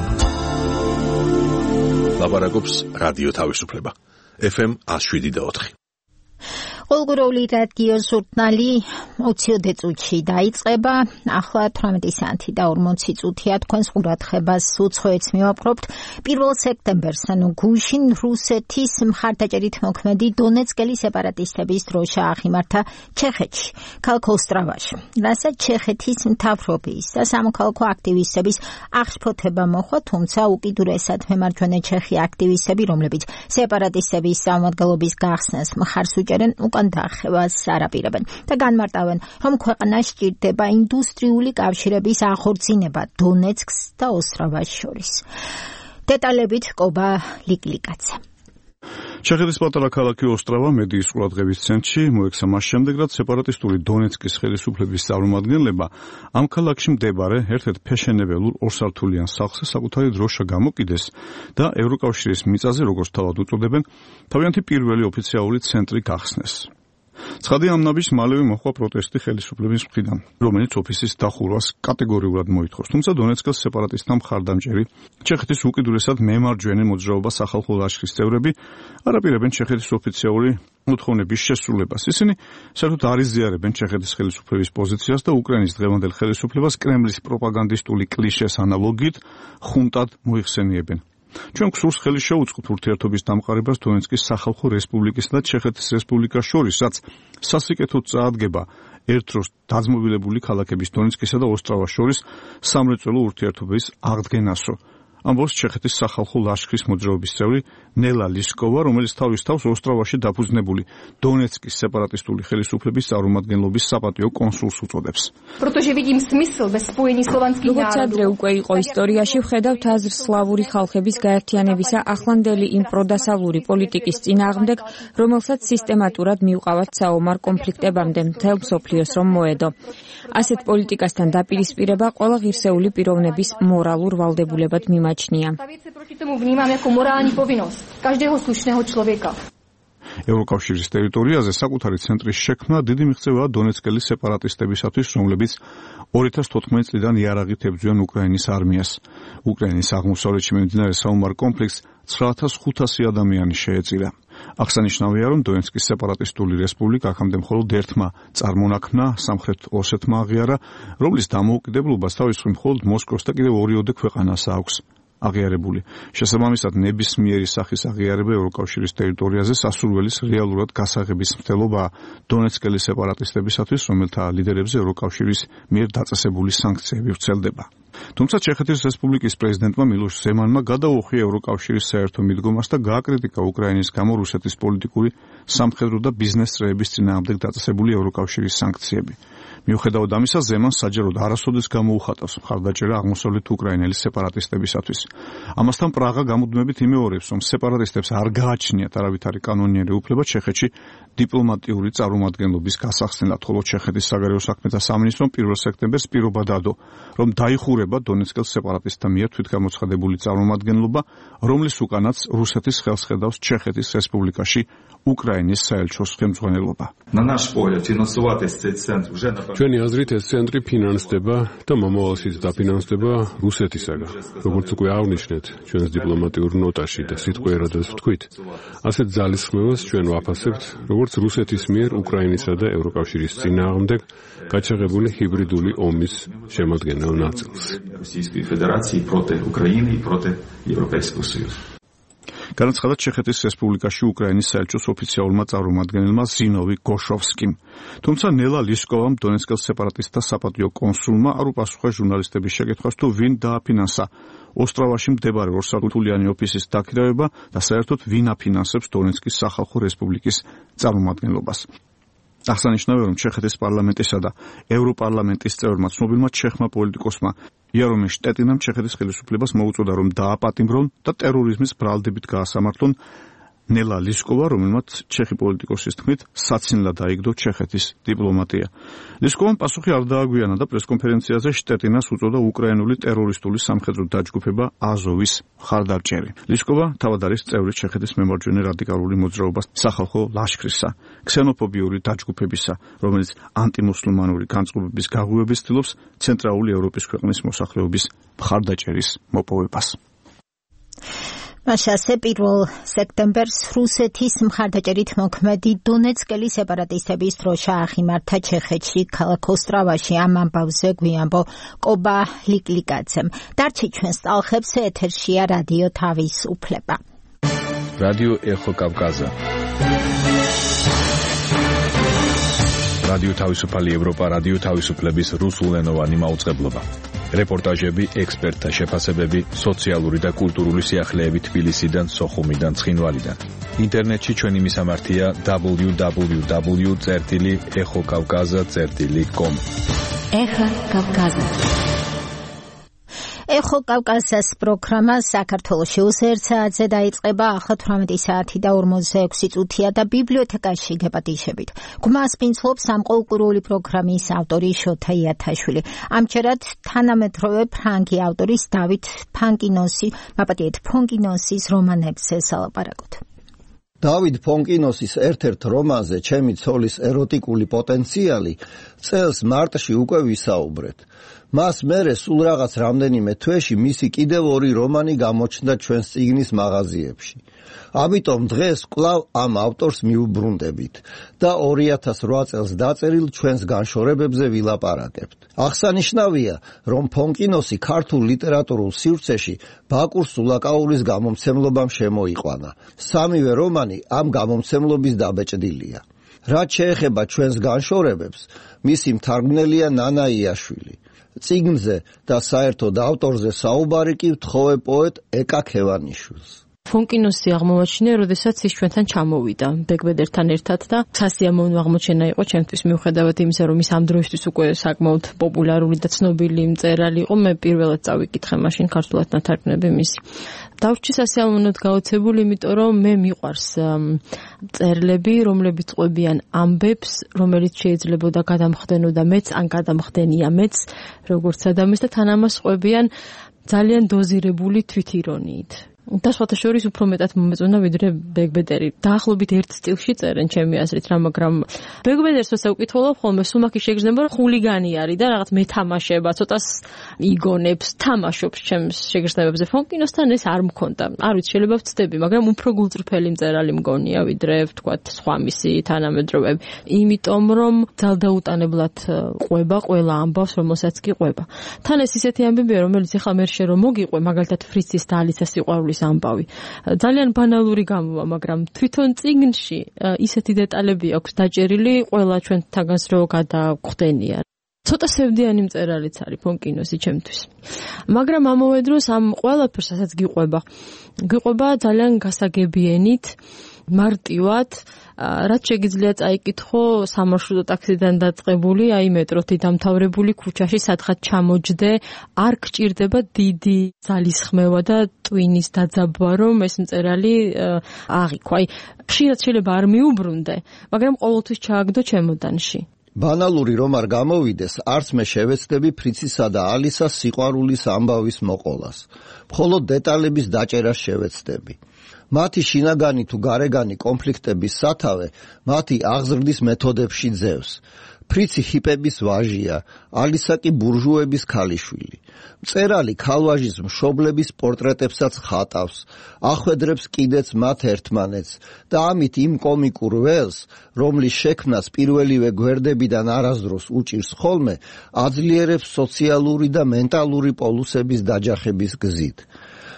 ლაპარაკობს რადიო თავისუფლება. ეფ ემ ათს შვიდი და ოთხი. Olguroli radio ჟურნალი ოციოდე წუთში დაიწყება. ახლა თვრამეტი საათი და ორმოცი წუთია თქვენს ყურადღებას უცხოეთს მივაპყრობთ. პირველ სექტემბერს, ანუ გუშინ რუსეთის მხარდაჭერით მოქმედი დონეცკელი სეპარატისტების დროშა აღიმართა ჩეხეთში, ქალაქ ოსტრავაში. რასაც ჩეხეთის მთავრობის და სამოქალაქო აქტივისტების აღშფოთება მოხდა, თუმცა უკიდურესად მემარჯვენე ჩეხი აქტივისტები, რომლებიც სეპარატისტების წარმომადგენლობის გახსნას მხარს უჭერენ, უკან დახევას არაპირებენ და განმარტავენ, რომ ქვეყანას სჭირდება ინდუსტრიული კავშირების აღორძინება დონეცკს და ოსტრავას შორის. დეტალებით კობა ლიკლიკაძე. ჩეხეთის პატარა ქალაქი ოსტრავა მედიის ყურადღების ცენტრში მოექცა მას შემდეგ, რაც სეპარატისტული დონეცკის ხელისუფლების წარმომადგენლება ამ ქალაქში მდებარე ერთ-ერთ ფეშენებელურ ორსართულიან სახლზე საკუთარი დროშა გამოკიდეს და ევროკავშირის მიწაზე, როგორც თავად უწოდებენ, თავიანთი პირველი ოფიციალური ცენტრი გახსნეს. ცხადი ამ ნაბიჯს მალევე მოჰყვა პროტესტი ხელისუფლების მხრიდან, რომელიც ოფისის დახურვას კატეგორიულად მოითხოვს. თუმცა დონეცკის სეპარატისტთა მხარდამჭერი ჩეხეთის უკიდურესად მემარჯვენე მოძრაობა სახალხო ლაშქრის წევრები არაპირებენ ჩეხეთის ოფიციალური მოთხოვნების შესრულებას. ისინი საერთოდ არ იზიარებენ ჩეხეთის ხელისუფლების პოზიციას და უკრაინის დღევანდელ ხელისუფლებას კრემლის პროპაგანდისტული კლიშეს ანალოგიით ხუნტად მოიხსენიებენ. ჩვენ გსურს ხელი შეუწყოთ ურთიერთობის დამყარებას დონეცკის სახალხო რესპუბლიკისა და ჩეხეთის რესპუბლიკას შორის, რაც სასიკეთოდ წაადგება ერთ დროს დაძმობილებული ქალაქების დონეცკისა და ოსტრავას შორის სამრეწველო ურთიერთობის აღდგენასო. ამბობს ჩეხეთის სახალხო ლაშქრის მოძრაობის წევრი ნელა ლისკოვა, რომელიც თავის თავს ოსტრავაში დაფუძნებული დონეცკის სეპარატისტული ხელისუფლების წარმომადგენლობის საპატიო კონსულს უწოდებს. როგორც ადრე უკვე იყო ისტორიაში, ვხედავთ აზრს სლავური ხალხების გაერთიანებისა ახლანდელი იმპროდასალური პოლიტიკის წინააღმდეგ, რომელსაც სისტემატურად მიუყავათ საომარ კონფლიქტებამდე მთელ მსოფლიოს რომ მოედო. ასეთ პოლიტიკასთან დაპირისპირება ყველა ღირსეული პიროვნების მორალურ ვალდებულებად მიმაჩნია. ევროკავშირის ტერიტორიაზე საკუთარი ცენტრის შექმნა დიდი მიღწევაა დონეცკელი სეპარატისტებისათვის, რომლებიც ორი ათას თოთხმეტი წლიდან იარაღით ებრძვიან უკრაინის არმიას. უკრაინის აღმოსავლეთში მიმდინარე საომარ კონფლიქტს ცხრა ათას ხუთასი ადამიანი შეეწირა. აღსანიშნავია, რომ დონეცკის სეპარატისტული რესპუბლიკა აქამდე მხოლოდ ერთმა წარმონაქმნა, სამხრეთ ოსეთმა აღიარა, რომლის დამოუკიდებლობას თავის მხრივ მხოლოდ მოსკოვს და კიდევ ორიოდე ქვეყანას აქვს აღიარებული. შესაბამისად, ნებისმიერი სახის აღიარება ევროკავშირის ტერიტორიაზე სასურველის რეალურად გასაღების მცდელობაა დონეცკელი სეპარატისტებისათვის, რომელთა ლიდერებზე ევროკავშირის მიერ დაწესებული სანქციები ვრცელდება. თუმცა ჩეხეთის რესპუბლიკის პრეზიდენტმა მილოშ ზემანმა გადაუხია ევროკავშირის საერთო მიდგომას და გააკრიტიკა უკრაინის გამო რუსეთის პოლიტიკური, სამხედრო და ბიზნეს წრეების წინააღმდეგ დაწესებული ევროკავშირის სანქციები. მიუხედავად ამისა, ზემანს საჯაროდ არასოდეს გამოუხატავს მხარდაჭერა აღმოსავლეთ უკრაინელი სეპარატისტებისათვის. ამასთან პრაღა გამუდმებით იმეორებს, რომ სეპარატისტებს არ გააჩნიათ არავითარი კანონიერი უფლება ჩეხეთში დიპლომატიური წარმომადგენლობის გასახსნელად, ხოლო ჩეხეთის საგარეო საქმეთა სამინისტრომ პირველ სექტემბერს პირობა დადო, რომ დაიხურება დონეცკელ სეპარატისტთა მიერ თვითგამოცხადებული წარმომადგენლობა, რომლის უკანაც რუსეთის ხელს ხედავს ჩეხეთის რესპუბლიკაში უკრაინის საელჩოს ხელმძღვანელობა. ჩვენი აზრით ეს ცენტრი ფინანსდება და მომავალშიც დაფინანსდება რუსეთისაგან. როგორც უკვე აღნიშნეთ, ჩვენს დიპლომატიურ ნოტაში და სიტყვიერადაც ვთქვით, ასეთ ძალისხმევას ჩვენ ვაფასებთ, როგორც რუსეთის მიერ უკრაინისა და ევროკავშირის წინააღმდეგ გაჩაღებული ჰიბრიდული ომის შემადგენელ ნაწილს. განაცხადა ჩეხეთის რესპუბლიკაში უკრაინის საელჩოს ოფიციალურმა წარმომადგენელმა ზინოვი გოშოვსკიმ. თუმცა ნელა ლისკოვამ დონეცკის სეპარატისტთა საპატიო კონსულმა არ უპასუხა ჟურნალისტების შეკითხვას თუ ვინ დააფინანსა ოსტროვაში მდებარე ორსართულიანი ოფისის დაქირავება და საერთოდ ვინ აფინანსებს დონეცკის სახალხო რესპუბლიკის წარმომადგენლობას. აღსანიშნავია, რომ ჩეხეთის პარლამენტისა და ევროპარლამენტის წევრმა ცნობილმა ჩეხმა პოლიტიკოსმა იარომირ შტეტინამ ჩეხეთის ხელისუფლებას მოუწოდა, რომ დააპატიმრონ და ტერორიზმის ბრალდებით გაასამართლონ ნელა ლისკოვა, რომელმაც ჩეხი პოლიტიკოსის თქმით საცინლად აიგდო ჩეხეთის დიპლომატია. ლისკოვამ პასუხი არ დააგვიანა და პრესკონფერენციაზე შტეტინას უწოდა უკრაინული ტერორისტული სამხედრო დაჯგუფება აზოვის მხარდამჭერი. ლისკოვა თავად არის წევრი ჩეხეთის მემარჯვენე რადიკალური მოძრაობის სახალხო ლაშქრისა, ქსენოფობიური დაჯგუფებისა, რომელიც ანტიმუსლიმანური განწყობების გაღვივების ცდილობს ცენტრალური ევროპის ქვეყნის მოსახლეობის მხარდაჭერის მოპოვებას. მაშასე პირველ სექტემბერს რუსეთის მხარდაჭერით მოქმედი დონეცკელი სეპარატისტების დროშა აღიმართა ჩეხეთში ქალაქ ოსტროვაში. ამ ამბავზე გვიანბო კობა ლიკლიკაძემ. დარჩი ჩვენს ტალხებს ეთერშია რადიო თავისუფლება. რადიო ეხო კავკაზა. რადიო თავისუფალი ევროპა, რადიო თავისუფლების რუსულენოვანი მაუწყებლობა. რეპორტაჟები, ექსპერტთა შეფასებები, სოციალური და კულტურული სიახლეები თბილისიდან, სოხუმიდან, ცხინვალიდან. ინტერნეტში ჩვენი მისამართია დაბლიუ დაბლიუ დაბლიუ წერტილი ეხო კავკაზა წერტილი კომ. ეხა კავკაზა. ეხო კავკაზას პროგრამა საქართველოში ოცდაერთ საათზე დაიწყება, ახლა თვრამეტი საათი და ორმოცდაექვსი წუთია და ბიბლიოთეკაში გეპატიჟებით. გმას პინცლობს ამ ყოველკვირეული პროგრამის ავტორი შოთა იათაშვილი. ამჯერად თანამედროვე ფრანგი ავტორის დავით ფანკინოსი, მაპატიეთ ფონკინოსის რომანებზე სალაპარაკოთ. დავით ფონკინოსის ერთ-ერთ რომანზე ჩემი ცოლის ეროტიკული პოტენციალი წელს მარტში უკვე ვისაუბრეთ. მას მერე სულ რაღაც რამდენიმე თვეში მისი კიდევ ორი რომანი გამოჩნდა ჩვენს წიგნის მაღაზიებში. ამიტომ დღეს კვლავ ამ ავტორს მიუბრუნდებით და ორი ათას რვა წელს დაწერილ ჩვენს განშორებებზე ვილაპარაკებთ. აღსანიშნავია, რომ ფონკინოსი ქართულ ლიტერატურულ სივრცეში ბაკურ სულაკაურის გამომცემლობამ შემოიყვანა. სამივე რომანი ამ გამომცემლობის დაბეჭდილია. რაც შეეხება ჩვენს განშორებებს, მისი მთარგმნელია ნანა იაშვილი. წიგნზე და საერთოდ ავტორზე საუბარი კი ვთხოვე პოეტ ეკა ქევანიშვილს. ფონკინოსი აღმოაჩინე, როდესაც ის ჩვენთან ჩამოვიდა ბეგბედერთან ერთად და სასიამოვნო აღმოჩენა იყო ჩემთვის, მიუხედავად იმისა, რომ ის ამ დროისთვის უკვე საკმაოდ პოპულარული და ცნობილი მწერალი იყო, მე პირველად წავიკითხე მაშინ ქართულად ნათარგმნები მისი. დავრჩი სასიამოვნოდ გაოცებული, იმიტომ რომ მე მიყვარს წერლები, რომლებიც ყვებიან ამბებს, რომელიც შეიძლებოდა გადამხდენოდა მეც, ან გადამხდენია მეც, როგორც ადამიანს და თან ამას ყვებიან ძალიან დოზირებული თვითირონიით. და სხვათა შორის უფრო მეტად მომეწონა ვიდრე ბეგბედერი. დაახლოებით ერთ სტილში წერენ ჩემი აზრით რა, მაგრამ ბეგბედერს ვეცა უკითხულობ ხოლმე, სულ მაქი შეგრძნება, რომ ხულიგანი არის და რაღაც მეთამაშება, ცოტას იგონებს, თამაშობს ჩემს შეგრძნებებზე. ფონკინოსთან ეს არ მქონდა. არ ვიცი, შეიძლება ვცდები, მაგრამ უფრო გულწრფელი მწერალი მგონია ვიდრე ვთქვათ სხვა მისი თანამედროვეები. იმიტომ რომ ძალდაუტანებლად ყვება ყველა ამბავს, რომელსაც კი ყვება. თან ეს ისეთი ამბებია, რომელიც ახლა მერშე რომ მოგიყვე, მაგალითად ფრიცის და ალისას სიყვარულის ამბავი. ძალიან ბანალური გამოვა, მაგრამ თვითონ წიგნში ისეთი დეტალები აქვს დაჭერილი, ყველა ჩვენთაგანს რო გადაგვხდენია. ცოტა სევდიანი მწერალიც არის ფონკინოსი ჩემთვის. მაგრამ ამავე დროს ამ ყველაფერს, რასაც გიყვება, გიყვება ძალიან გასაგებიენით, მარტივად, რაც შეგიძლია წაიკითხო სამარშრუტო ტაქსიდან დაწყებული, აი მეტროთი დამთავრებული ქუჩაში სადღაც ჩამოჯდე, არ გჭირდება დიდი ძალისხმევა და ტვინის დაძაბვა, რომ ეს მწერალი აღიქვა. აი, ხშირად შეიძლება არ მიუბრუნდე, მაგრამ ყოველთვის ჩააგდო ჩემოდანში. ბანალური რომ არ გამოვიდეს, არც მე შევეცდები ფრიცისა და ალისას სიყვარულის ამბავის მოყოლას. მხოლოდ დეტალების დაჭერას შევეცდები. მათი შინაგანი თუ გარეგანი კონფლიქტების სათავე მათი აღზრდის მეთოდებში ძევს. ფრიცი ჰიპების ვაჟია, ალისა კი ბურჟუების ქალიშვილი. მწერალი ქალვაჟის მშობლების პორტრეტებსაც ხატავს, ახვედრებს კიდეც მათ ერთმანეთს და ამით იმ კომიკურ ველს, რომლის შექმნას პირველივე გვერდებიდან არასდროს უჭირს ხოლმე, აძლიერებს სოციალური და მენტალური პოლუსების დაჯახების გზით.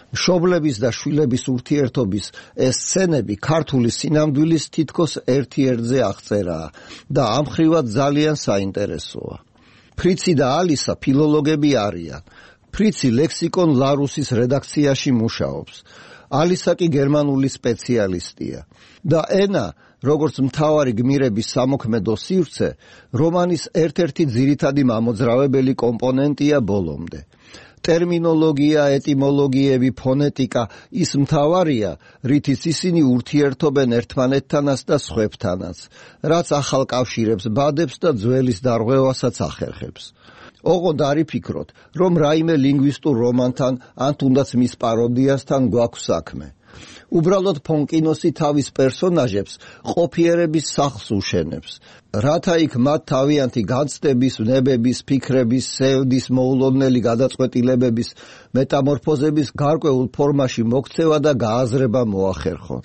მშობლების და შვილების ურთიერთობის ეს სცენები ქართული სინამდვილის თითქოს ერთ-ერთზე აღწერაა და ამხრივად ძალიან საინტერესოა. ფრიცი და ალისა ფილოლოგები არიან. ფრიცი ლექსიკონ ლარუსის რედაქციაში მუშაობს. ალისა კი გერმანული სპეციალისტია და ენა, როგორც მთავარი გმირების სამოქმედო სივრცე, რომანის ერთ-ერთი ძირითადი მამოძრავებელი კომპონენტია ბოლომდე. ტერმინოლოგია, ეტიმოლოგიები, ფონეტიკა ის მთავარია, რითიც ისინი ურთიერთობენ ერთმანეთთანაც და სხვებთანაც, რაც ახალ კავშირებს ბადებს და ძველის დარღვევასაც ახერხებს. ოღონდ არ იფიქროთ, რომ რაიმე ლინგვისტურ რომანთან ან თუნდაც მის პაროდიასთან გვაქვს საქმე. უბრალოდ ფონკინოსი თავის პერსონაჟებს ყოფიერების სახლს უშენებს, რათა იქ მათ თავიანთი განცდების, ვნებების, ფიქრების, სევდის, მოულოდნელი გადაწყვეტილებების, მეტამორფოზების გარკვეულ ფორმაში მოქცევა და გააზრება მოახერხონ.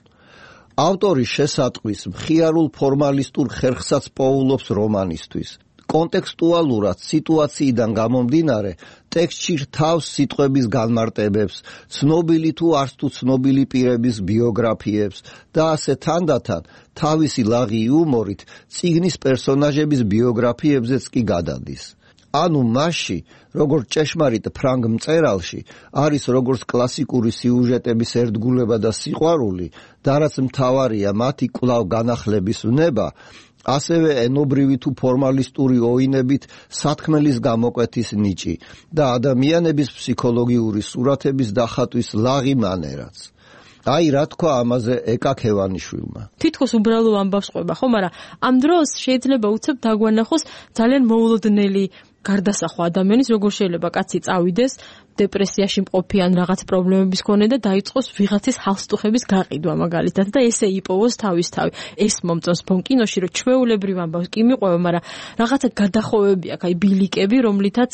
ავტორი შესატყვის მხიარულ ფორმალისტურ ხერხსაც პოულობს რომანისთვის. კონტექსტუალურად სიტუაციიდან გამომდინარე, ტექსტში რთავს სიტყვების განმარტებებს, ცნობილი თუ არც თუ ცნობილი პირების ბიოგრაფიებს და ასე თანდათან თავისი ლაღი იუმორით წიგნის პერსონაჟების ბიოგრაფიებზეც კი გადადის. ანუ მასში, როგორც ჭეშმარიტ ფრანგ მწერალში, არის როგორც კლასიკური სიუჟეტების ერთგულება და სიყვარული, და რაც მთავარია მათი კვლავ განახლების ვნება, ასევე ენობრივი თუ ფორმალისტური ოინებით სათქმელის გამოკვეთის ნიჭი და ადამიანების ფსიქოლოგიური სურათების დახატვის ლაღი მანერაც. აი რა თქვა ამაზე ეკა ქევანიშვილმა. თითქოს უბრალო ამბავს ყვება, ხო, მაგრამ ამ დროს შეიძლება უცებ დაგვანახოს ძალიან მოულოდნელი გარდასახვა ადამიანის, როგორ შეიძლება კაცი წავიდეს დეპრესიაში მყოფი ან რაღაც პრობლემების მქონე და დაიწყოს ვიღაცის ჰალსტუხების გაყიდვა მაგალითად და ესე იპოვოს თავისთავი. ეს მომწონს ფონკინოში, რომ ჩვეულებრივ ამბავს კი მიყვება, მაგრამ რაღაცა გადახოვები აქვს, აი ბილიკები, რომლითაც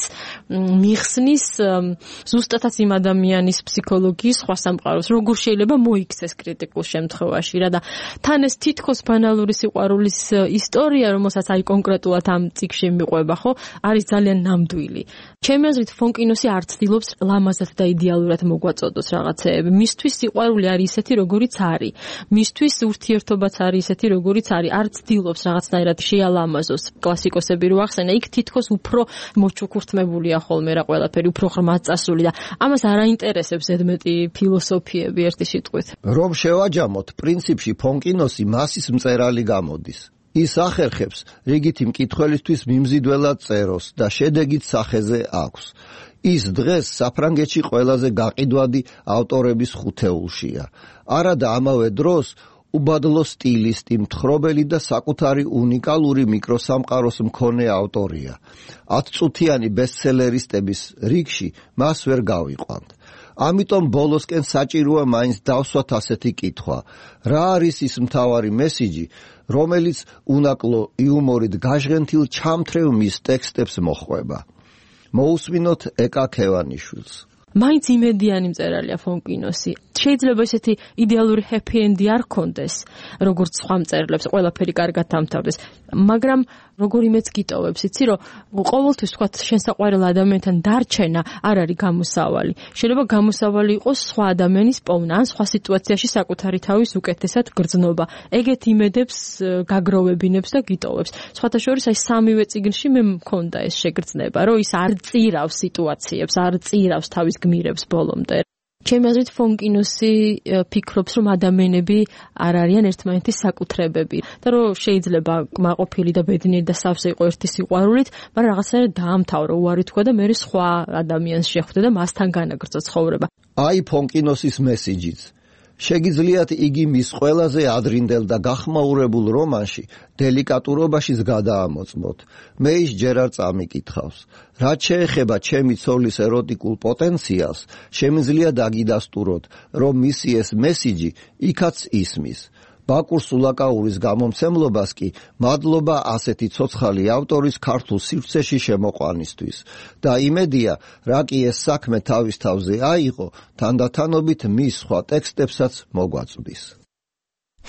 მიხსნის ზუსტადაც იმ ადამიანის ფსიქოლოგიის სხვა სამყაროს, როგორ შეიძლება მოიქცეს კრიტიკულ შემთხვევაში რა და თან ეს თითქოს ბანალური სიყვარულის ისტორია, რომელსაც აი კონკრეტულად ამ წიგნში მიყვება, ხო, არის ძალიან ნამდვილი. ჩემი აზრით ფონკინოსი არ ცდილობს ლამაზად და იდეალურად მოგვაწოდოს რაღაცეები. მისთვის სიყვარული არის ისეთი, როგორიც არის. მისთვის ურთიერთობაც არის ისეთი, როგორიც არის. არ ცდილობს რაღაცნაირად შეალამაზოს. კლასიკოსები რო ახსენა, იქ თითქოს უფრო მოჩუქურთმებულია ხოლმე რა ყველაფერი, უფრო ღრმად წასული და ამას არ აინტერესებს ზედმეტი ფილოსოფიები ერთი სიტყვით. რომ შევაჯამოთ, პრინციპში ფონკინოსი მასის მწერალი გამოდის. ის ახერხებს რიგითი მკითხველისთვის მიმზიდველად წეროს და შედეგით სახეზე აქვს. ის დღეს საფრანგეთში ყველაზე გაყიდვადი ავტორების ხუთეულშია. არადა ამავე დროს უბადლო სტილისტი, მთხრობელი და საკუთარი უნიკალური მიკროსამყაროს მქონე ავტორია. ათწუთიანი ბესტსელერისტების რიგში მას ვერ გავიყვანთ. ამიტომ ბოლოსკენ საჭიროა მაინც დავსვათ ასეთი კითხვა. რა არის ის მთავარი მესიჯი, რომელიც უნაკლო იუმორით გაჟღენთილ ჩამთრევ მის ტექსტებს მოხვება? მოусმინოთ ეკა ქევანიშვილს. მაინც იმედიანი მწერალია ფონკინოსი. შეიძლება ესეთი იდეალური ჰეპი ენდი არ ქონდეს, როგორც სხვა მწერლებს, ყველაფერი კარგად დამთავრდეს, მაგრამ როგორი მეც გიტოვებს, იცი რომ ყოველთვის თქვა შენ საყვარელ ადამიანთან დარჩენა არ არის გამოსავალი. შეიძლება გამოსავალი იყოს სხვა ადამიანის პოვნა, ან სხვა სიტუაციაში საკუთარი თავის უკეთესად გრძნობა. ეგეთ იმედებს გაგროვებინებს და გიტოვებს. სხვათა შორის აი სამივე წიგნში მე მქონდა ეს შეგრძნება, რომ ის არ წირავს სიტუაციებს, არ წირავს თავის გმირებს ბოლომდე. ჩემი აზრით ფონკინოსი ფიქრობს, რომ ადამიანები არ არიან ერთმანეთის საკუთრებები და რომ შეიძლება კმაყოფილი და ბედნიერი და სავსე იყო ერთი სიყვარულით, მაგრამ რაღაცა დაამთავრა, უარი თქვა და მე სხვა ადამიანს შეხვდა და მასთან განაგრძო ცხოვრება. აი ფონკინოსის მესიჯიც. შეგიძლიათ იგი მის ყველაზე ადრინდელ და გახმაურებულ რომანში დელიკატურობაშიც გადაამოწმოთ. მე ის ჯერ არ წამიკითხავს. რაც შეეხება ჩემი ცოლის ეროტიკულ პოტენციალს, შემიძლია დაგიდასტუროთ, რომ მისი ეს მესიჯი იქაც ისმის. ბაკურ სულაკაურის გამომცემლობას კი მადლობა ასეთი ცოცხალი ავტორის ქართულ სივრცეში შემოყვანისთვის და იმედია, რა კი ეს საქმე თავის თავზე აიღო, თანდათანობით მის სხვა ტექსტებსაც მოგვაწვდის.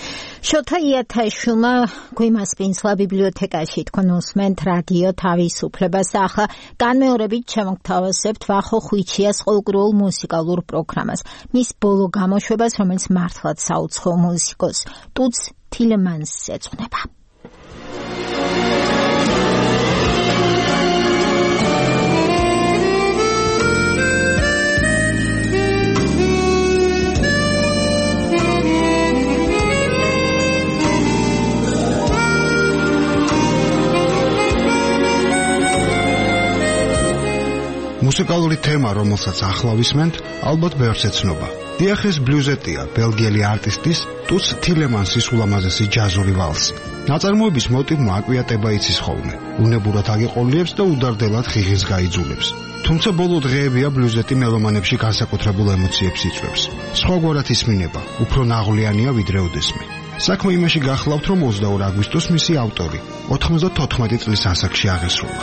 შოთა იათაშვილმა გვიმასპინძლა ბიბლიოთეკაში თქვენ უსმენთ რადიო თავისუფლებას. ახლა განმეორებით შემოგთავაზებთ ვახო ხვიჩიას ყოველკვირეულ მუსიკალურ პროგრამას, მის ბოლო გამოშვებას, რომელიც მართლაც საუცხოო მუსიკოს ტუც თილემანსს ეძღვნება. მუსიკალური თემა, რომელსაც ახლა ვისმენთ, ალბათ ბევრს ეცნობა. დიახ, ეს ბლუზეტია, ბელგიელი არტისტის ტუც თილემანსის ულამაზესი ჯაზური ვალსი. ნაწარმოების მოტივმა აკვიატება იცის ხოლმე. უნებურად აგეყოლიებს და უდარდელად ღიღინს გაიძულებს. თუმცა ბოლო დღეებია ბლუზეტი მელომანებში განსაკუთრებულ ემოციებს იწვევს. სხვაგვარად ისმინება, უფრო ნაღვლიანია ვიდრე ოდესმე. საქმე იმაში გახლავთ, რომ ოცდაორი აგვისტოს მისი ავტორი ოთხმოცდათოთხმეტი წლის ასაკში აღესრულა.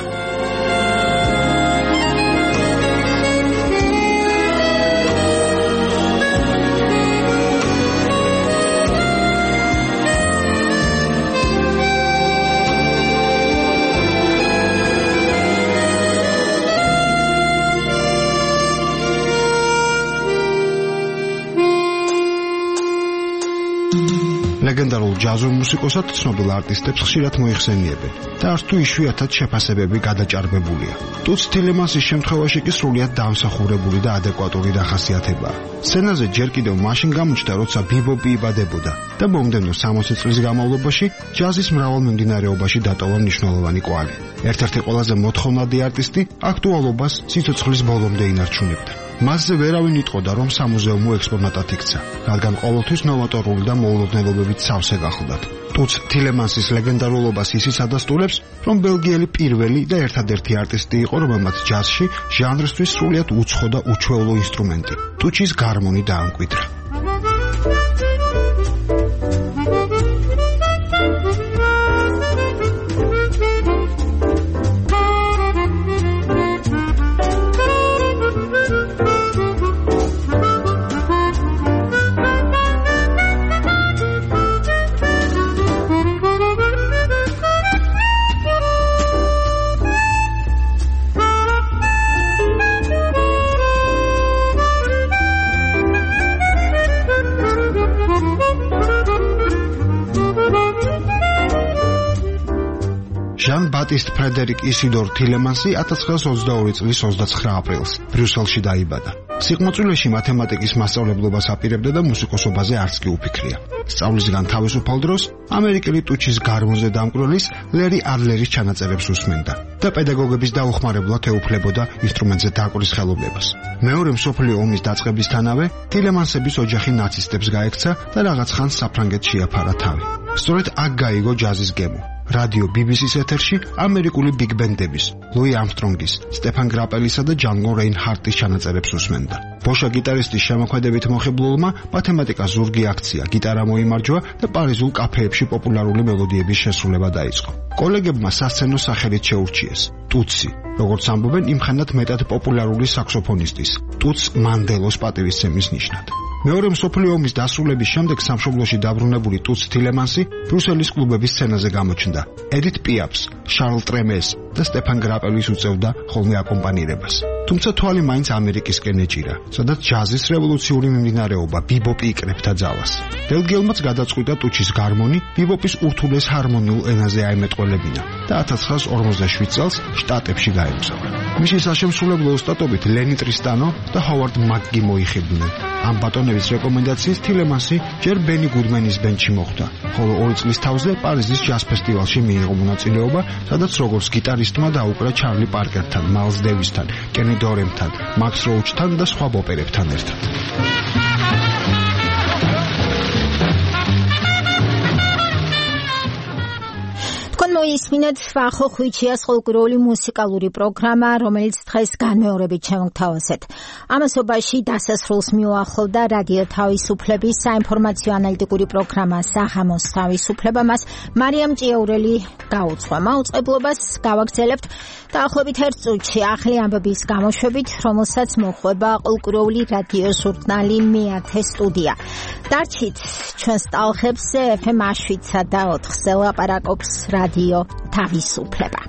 ლეგენდარულ ჯაზურ მუსიკოსად ცნობილ არტისტებს ხშირად მოიხსენიებენ და არც თუ იშვიათად შეფასებები გადაჭარბებულია. ტუც თილემანსის შემთხვევაში კი სრულიად დამსახურებული და ადეკვატური დახასიათებაა. სცენაზე ჯერ კიდევ მაშინ გამოჩნდა, როცა ბიბოპი იბადებოდა და მომდევნო სამოცი წლის განმავლობაში ჯაზის მრავალ მიმდინარეობაში დატოვა მნიშვნელოვანი კვალი. ერთ-ერთი ყველაზე მოთხოვნადი არტისტი აქტუალობას სიცოცხლის ბოლომდე ინარჩუნებდა. მასზე ვერავინ იტყოდა, რომ სამუზეუმო ექსპონატად იქცა, რადგან ყოველთვის ნოვატორული და მოულოდნელობებით სავსე გახლდათ. ტუც თილემანსის ლეგენდარულობას ისიც ადასტურებს, რომ ბელგიელი პირველი და ერთადერთი არტისტი იყო, რომელმაც ჯაზში ჟანრისთვის სრულიად უცხო და უჩვეულო ინსტრუმენტი, ტუჩის გარმონი დაამკვიდრა. ჟან ბატისტ ფრედერიკ ისიდორ თილემანსი ათას ცხრაას ოცდაორი წლის ოცდაცხრა აპრილს ბრიუსელში დაიბადა. სიყმაწვილეში მათემატიკის მასწავლებლობას აპირებდა და მუსიკოსობაზე არც კი უფიქრია. სწავლისგან თავისუფალ დროს ამერიკელი ტუჩის გარმონზე დამკვირვებლის ლერი ადლერის ჩანაწერებს უსმენდა და პედაგოგების დაუხმარებლად ეუფლებოდა ინსტრუმენტზე დაკვრის ხელოვნებას. მეორე მსოფლიო ომის დაწყებისთანავე თილემანსების ოჯახი ნაცისტებს გაექცა და რაღაც ხანს საფრანგეთში შეაფარა თავი. სწორედ აქ გაიგო ჯაზის გემო. რადიო ბი ბი სის ეთერში ამერიკული ბიგ ბენდების, ლუი ამსტრონგის, სტეფან გრაპელისა და ჯანგო რეინჰარტის ჩანაწერებს უსმენდა. ბოშა გიტარისტის შემოქმედებით მოხიბლულმა მათემატიკას ზურგი აქცია, გიტარა მოიმარჯვა და პარიზულ კაფეებში პოპულარული მელოდიების შესრულება დაიწყო. კოლეგებმა სასცენო სახელით შეურჩიეს ტუცი, როგორც ამბობენ, იმხანად მეტად პოპულარული საქსოფონისტის, ტუც მანდელოს პატივისცემის ნიშნად. მეორე მსოფლიო ომის დასრულების შემდეგ სამშობლოში დაბრუნებული ტუც თილემანსი ბრუსელის კლუბების სცენაზე გამოჩნდა. ედით პიაფს, შარლ ტრემეს და სტეფან გრაპელის უწევდა ხოლმე აკომპანირებას. თუმცა თვალი მაინც ამერიკისკენ ეჭირა, სადაც ჯაზის რევოლუციური მიმდინარეობა ბიბოპი იკრებდა ძალას. ბელგიელმაც გადაწყვიტა ტუჩის გარმონი ბიბოპის ურთულეს ჰარმონიულ ენაზე აემეტყველებინა და ათას ცხრაას ორმოცდაშვიდ წელს შტატებში გაემგზავრა. მისი საშემსრულებლო ოსტატობით ლენი ტრისტანო და ჰოვარდ მაკგი მოიხიბნენ. ამ ბატონების რეკომენდაციით თილემანსი ჯერ ბენი გუდმენის ბენდში მოხვდა, ხოლო ორი წლის თავზე პარიზის ჯაზ ფესტივალში მიიღო მონაწილეობა, სადაც როგორც გიტარისტმა დაუკრა ჩარლი პარკერთან, მაილს დევისთან, კენი დორემთან, მაქს როუჩთან და სხვა პოპერებთან ერთად. მოისმინეთ ვახო ხვიჩიას ფოლკლორული მუსიკალური პროგრამა, რომელიც დღეს განმეორებით შემოგთავაზეთ. ამასობაში დასასრულს მიუახლოვდა რადიო თავისუფლების საინფორმაციო ანალიტიკური პროგრამა საღამოს თავისუფლება. მას მარიამ ჭიაურელი გაუძღვა. მაუწყებლობას გავაგრძელებთ დაახლოებით ერთ წუთში ახალი ამბების გამოშვებით, რომელსაც მოხვება ყოლკლორული რადიო ჟურნალი მეათე სტუდია. დარჩით ჩვენს ტალღებზე ეფ ემ შვიდსა და ოთხზე ლაპარაკობს რადიო თავისუფლება.